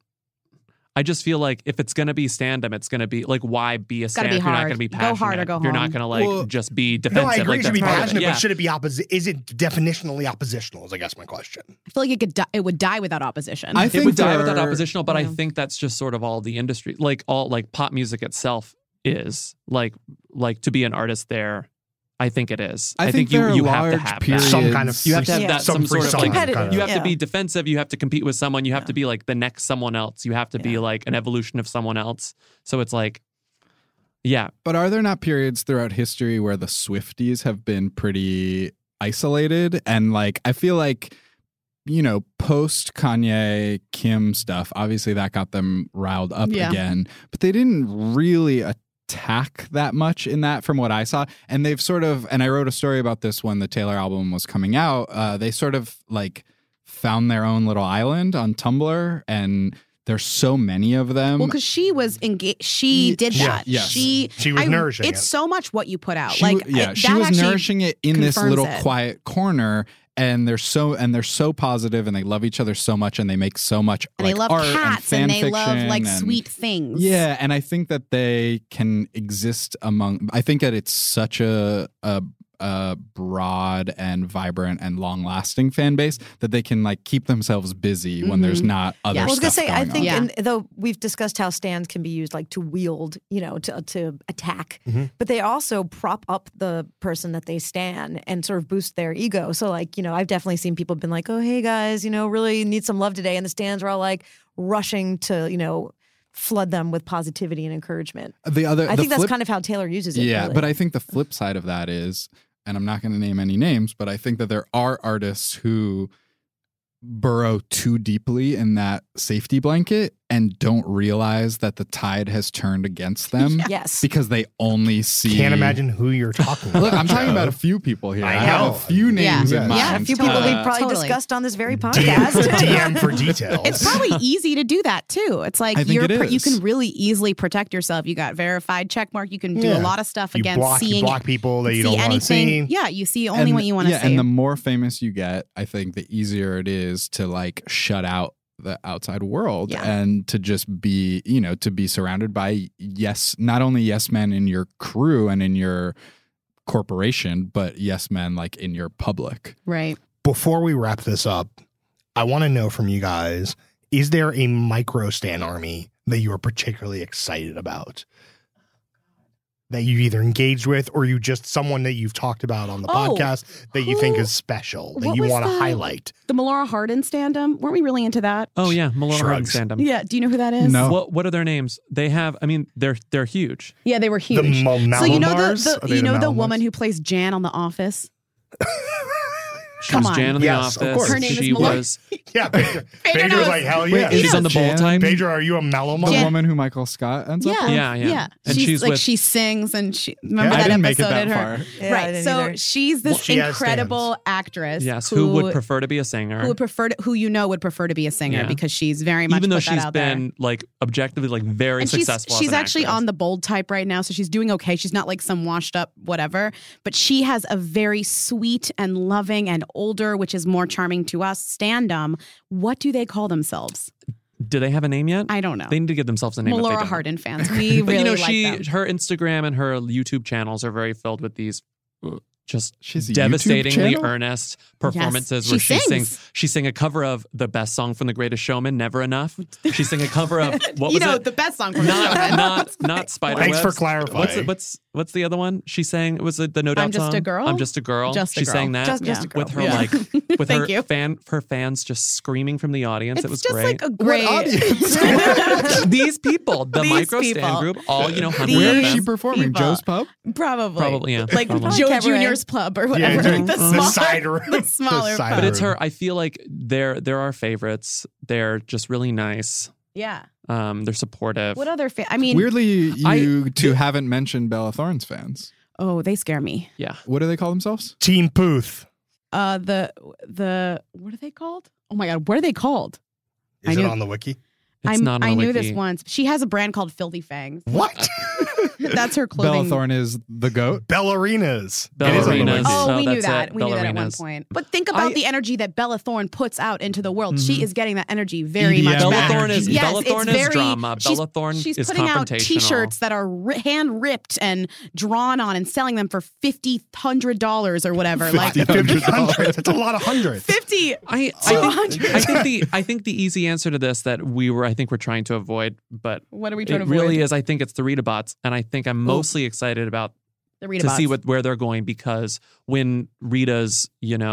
I just feel like if it's going to be stand-up, it's going to be like, why be a Gotta stand be if you're not hard. going to be Go passionate? hard or go You're home. not going to like Well, just be defensive. No, I agree like, you should that's be part of it. passionate, Yeah. but should it be opposite? Is it definitionally oppositional? Is I guess my question. I feel like it would die without opposition. I It think would die there without are- oppositional, but I think that's just sort of all the industry, like all like pop music itself is like to be an artist there. I think it is. I think there are you have to large have periods- that. Some kind of You have to have free- that some some free sort of like song. you have to Yeah. be defensive. You have to compete with someone. You have to be like the next someone else. You have to be like an evolution of someone else. So it's like, yeah. But are there not periods throughout history where the Swifties have been pretty isolated? And like, I feel like, you know, post Kanye Kim stuff, obviously that got them riled up Yeah. again, but they didn't really attack that much in that from what I saw. And they've sort of, and I wrote a story about this when the Taylor album was coming out, they sort of like found their own little island on Tumblr, and there's so many of them. Well, because she was engaged. She did Yeah, that. yes. She was nourishing It's it. so much what you put out. She, like, yeah, it- she that was actually nourishing it in this confirms little it. quiet corner, and they're so positive, and they love each other so much, and they make so much And like, they love art cats, and, and fan they love fiction like and- sweet things. Yeah, and I think that they can exist among. I think that it's such a broad and vibrant and long-lasting fan base that they can like keep themselves busy when there's not other I was stuff gonna say, I going think, on. and though we've discussed how stands can be used like to wield, you know, to attack, Mm-hmm. but they also prop up the person that they stan and sort of boost their ego. So, like, you know, I've definitely seen people been like, "Oh, hey guys, you know, really need some love today," and the stands are all like rushing to, you know, flood them with positivity and encouragement. I think that's kind of how Taylor uses it. Yeah, really. but I think the flip side of that is, and I'm not going to name any names, but I think that there are artists who burrow too deeply in that safety blanket and don't realize that the tide has turned against them. Yes. Because they only see. Can't imagine who you're talking about. Look, I'm talking Joe. about a few people here. I I have know. a few names in mind. Yeah, a few people we've probably Totally. discussed on this very podcast. DM for details. It's probably easy to do that too. It's like I think it you is. can really easily protect yourself. You got verified checkmark. You can do Yeah. a lot of stuff You against block seeing people that you see don't want to see. anything. Yeah, you see only what you want to yeah, see. and the more famous you get, I think the easier it is to like shut out the outside world Yeah. and to just be, you know, to be surrounded by not only yes men in your crew and in your corporation, but yes men like in your public. Right. Before we wrap this up, I want to know from you guys, is there a micro stan army that you are particularly excited about? That you either engaged with or you just someone that you've talked about on the Oh, podcast that you think is special, that what you was want to the- highlight? The Melora Hardin stand-up. Weren't we really into that? Oh yeah, Melora Hardin Shrugs. stand-up. Yeah. Do you know who that is? What are their names? They have. I mean, they're huge. Yeah, they were huge. The so you know Malamars? the Are they you know the the Malamars? woman who plays Jan on The Office. She Come was on. Jan in the Yes, of office. course. Her name she is Melora. was. Yeah, Pedro was like, hell yeah. She's on the bold type. Pedro, are you a Malomar? The Jan- woman who Michael Scott ends up Yeah, with? Yeah. And she's like with, she sings and she remember I that didn't make it episode that in her far. Yeah, I right. didn't So either. she's this She has incredible actress. yes, who would prefer to be a singer? who would prefer to, who you know would prefer to be a singer Yeah. because she's very much even though put that she's out there. been like objectively like very And successful. she's as an actually actress. on the bold type right now, so she's doing okay. She's not like some washed up whatever, but she has a very sweet and loving and older, which is more charming to us, stand-um. What do they call themselves? Do they have a name yet? I don't know. They need to give themselves a name. if they Melora don't. Hardin fans. We But really you know, like them. her Instagram and her YouTube channels are very filled with these just She's a YouTube devastatingly channel? earnest performances Yes. where She sings. She sang a cover of the best song from The Greatest Showman, Never Enough. She sang a cover of what you was know, it? the best song from the Not Spider Thanks for Webs. clarifying. What's the other one? She sang. Was it the No Doubt I'm Just song? a Girl? I'm Just a Girl. Just a she Girl. sang that Just a Girl. with her Yeah. like with Thank her you. fans just screaming from the audience. It's it was just great. like a great These people, the These micro people. stand group, all hundreds Where of is she them. performing? people. Joe's Pub? Probably. Yeah, Like probably. Joe Cabaret. Junior's Pub or whatever. Yeah, the, the smaller, side room. the smaller The side pub. But it's her. I feel like they're our favorites. They're just really nice. Yeah. They're supportive. What other I mean, Weirdly, you two haven't mentioned Bella Thorne's fans. oh, they scare me. Yeah. What do they call themselves? Teen Puth. The what are they called? Oh my god, what are they called? Is I it knew- on the wiki? It's not on I the knew wiki. this once. She has a brand called Filthy Fangs. What? That's her Bella clothing. Thorne is the goat. Ballerinas. It is on the Ballerinas. wiki. Oh, Oh, we knew that's that. it. We knew that at one Ballerinas. point. But think about the energy that Bella Thorne puts out into the world. Mm-hmm. She is getting that energy very much Bella back. Thorne is- Yes, Bella it's Thorne is very- drama. she's- Bella Thorne she's is putting out confrontational. T-shirts that are hand ripped and drawn on and selling them for $100 or whatever. Like $1,500. That's a lot of hundreds. 50. I think the easy answer to this that I think we're trying to avoid, but What are we trying it to really avoid? is. I think it's the Rita bots, and I think I'm mostly excited about Rita to see bots. where they're going, because when Rita's,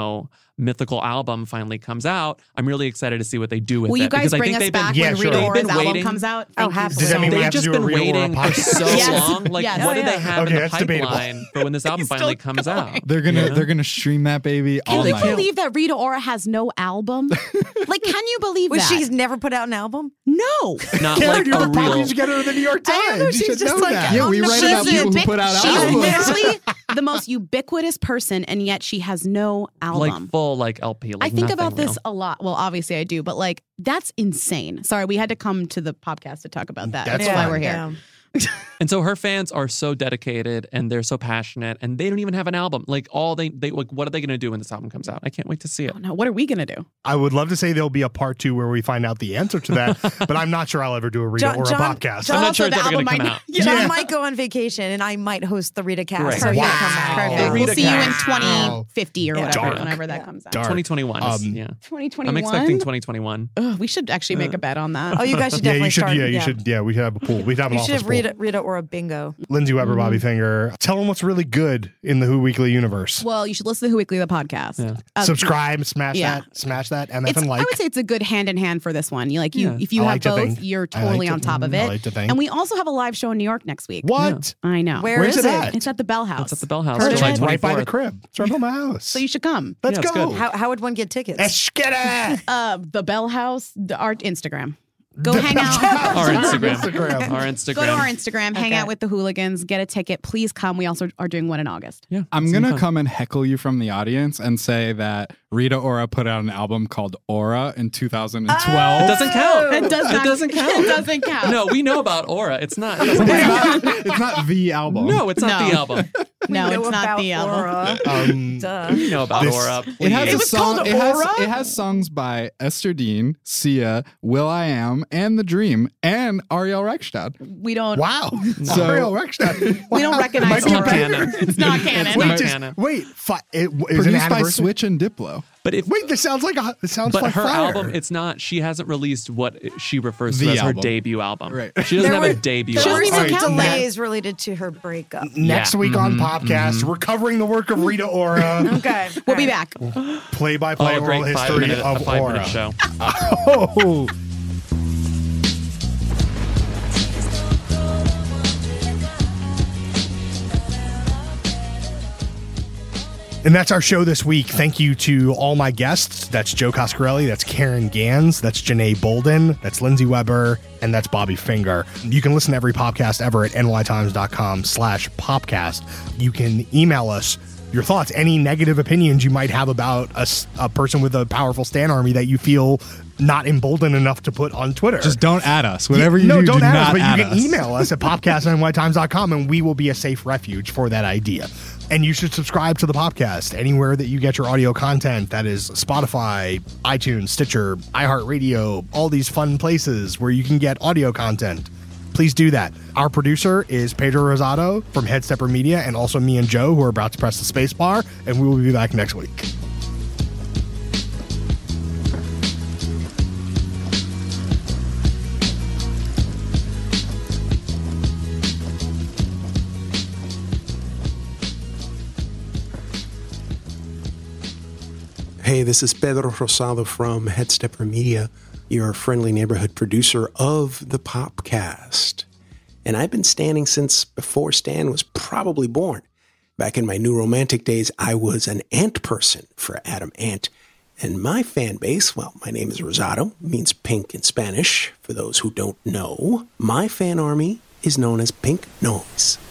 mythical album finally comes out, I'm really excited to see what they do with Will it. you guys because bring I us think back when Rita Ora's album comes out? Oh, Thank you Does that mean we They've have to just do a been Rita Ora waiting for podcast? so Yes. long. Like, Yes. what do Oh, they yeah. have Okay, in the that's debatable. pipeline for when this album finally comes out? They're gonna stream that baby all Can you night. believe that Rita Ora has no album? Like, can you believe Which that? she's never put out an album? No. Not Karen, like you're a the real. podcast getter of the New York Times. I know, You she's should just know like that. Yeah, we write about people who put out She's albums. literally the most ubiquitous person, and yet she has no album. Like full like LP. Like I think nothing about this real. a lot. Well, obviously I do, but like that's insane. Sorry, we had to come to the podcast to talk about that. That's That's why fine. we're here. And so her fans are so dedicated and they're so passionate, and they don't even have an album. Like all they like, what are they going to do when this album comes out? I can't wait to see it. Oh, no, what are we gonna do? I would love to say there'll be a part 2 where we find out the answer to that, but I'm not sure I'll ever do a Rita Ora podcast. I'm not sure it's ever going to come out. John might go on vacation, and I might host the Rita cast. Great. So he'll Wow. come out. Perfect. Yeah. We'll see you in Cast. 2050 or Yeah. whatever, Dark. whenever that comes out. Dark. 2021. Yeah. 2021. I'm expecting 2021. Ugh, we should actually make a bet on that. Oh, you guys should Yeah, definitely you should. start. Yeah, you should. Yeah, we should have a pool. We'd have an You should office have pool. Rita or a bingo. Lindsay Weber, Bobby Finger. Tell them what's really good in the Who Weekly universe. Well, you should listen to Who Weekly, the podcast. Subscribe, smash yeah. that, MF It's, and like. I would say it's a good hand in hand for this one. You like you Yeah. if you I have like to both, think. you're I like totally to- on top of I it. like to think. And we also have a live show in New York next week. What? I know. Where's it at? It's at the Bell House. It's at the Bell House. Heard of July it? Right by the 24th. crib. It's right by my house. So you should come. Let's it's go. good. How would one get tickets? Let's get it. The Bell House, our Instagram. Go hang out. Our Instagram. Instagram. Our Instagram. Go to our Instagram, hang out with the hooligans, get a ticket. Please come. We also are doing one in August. Yeah. I'm gonna come and heckle you from the audience and say that Rita Ora put out an album called Aura in 2012. It doesn't count. It does not. It doesn't count. It doesn't count. No, we know about Aura. It's not. It doesn't count. It's not the album. No, it's not No. the album. No, know it's not about the album. Aura. Duh. We know about This- Aura. It has please. a was song. called It has, Aura? it has songs by Esther Dean, Sia, Will I Am, and The Dream, and Ariel Rechtshaid. We don't. Wow. So- Ariel Rechtshaid. We don't recognize It's not Aura. canon. It's not canon. It's Wait, not just, canon. wait. Is it an Produced by anniversary? Switch and Diplo. But if Wait, this sounds like but like her fire. album, it's not. She hasn't released what she refers to The as her album. debut album. Right. She doesn't There have a were- debut There were doesn't album. even some count that. delays related to her breakup. Next week on Popcast, we're covering the work of Rita Ora. Okay. We'll be back. Play-by-play Oh, a oral great history a of 5-minute Aura. show. Oh. And that's our show this week. Thank you to all my guests. That's Joe Coscarelli. That's Karen Gans. That's Janae Bolden. That's Lindsay Weber. And that's Bobby Finger. You can listen to every podcast ever at nytimes.com/popcast. You can email us your thoughts, any negative opinions you might have about a person with a powerful stan army that you feel not emboldened enough to put on Twitter. Just don't add us. Whatever you no, do, don't do add not us, but add you can us. email us at popcast@nytimes.com and we will be a safe refuge for that idea. And you should subscribe to the podcast anywhere that you get your audio content. That is Spotify, iTunes, Stitcher, iHeartRadio, all these fun places where you can get audio content. Please do that. Our producer is Pedro Rosado from Headstepper Media, and also me and Joe, who are about to press the space bar, and we will be back next week. Hey, this is Pedro Rosado from Headstepper Media, your friendly neighborhood producer of the Popcast. And I've been standing since before Stan was probably born. Back in my new romantic days, I was an ant person for Adam Ant. And my fan base, well, my name is Rosado, means pink in Spanish. For those who don't know, my fan army is known as Pink Noise.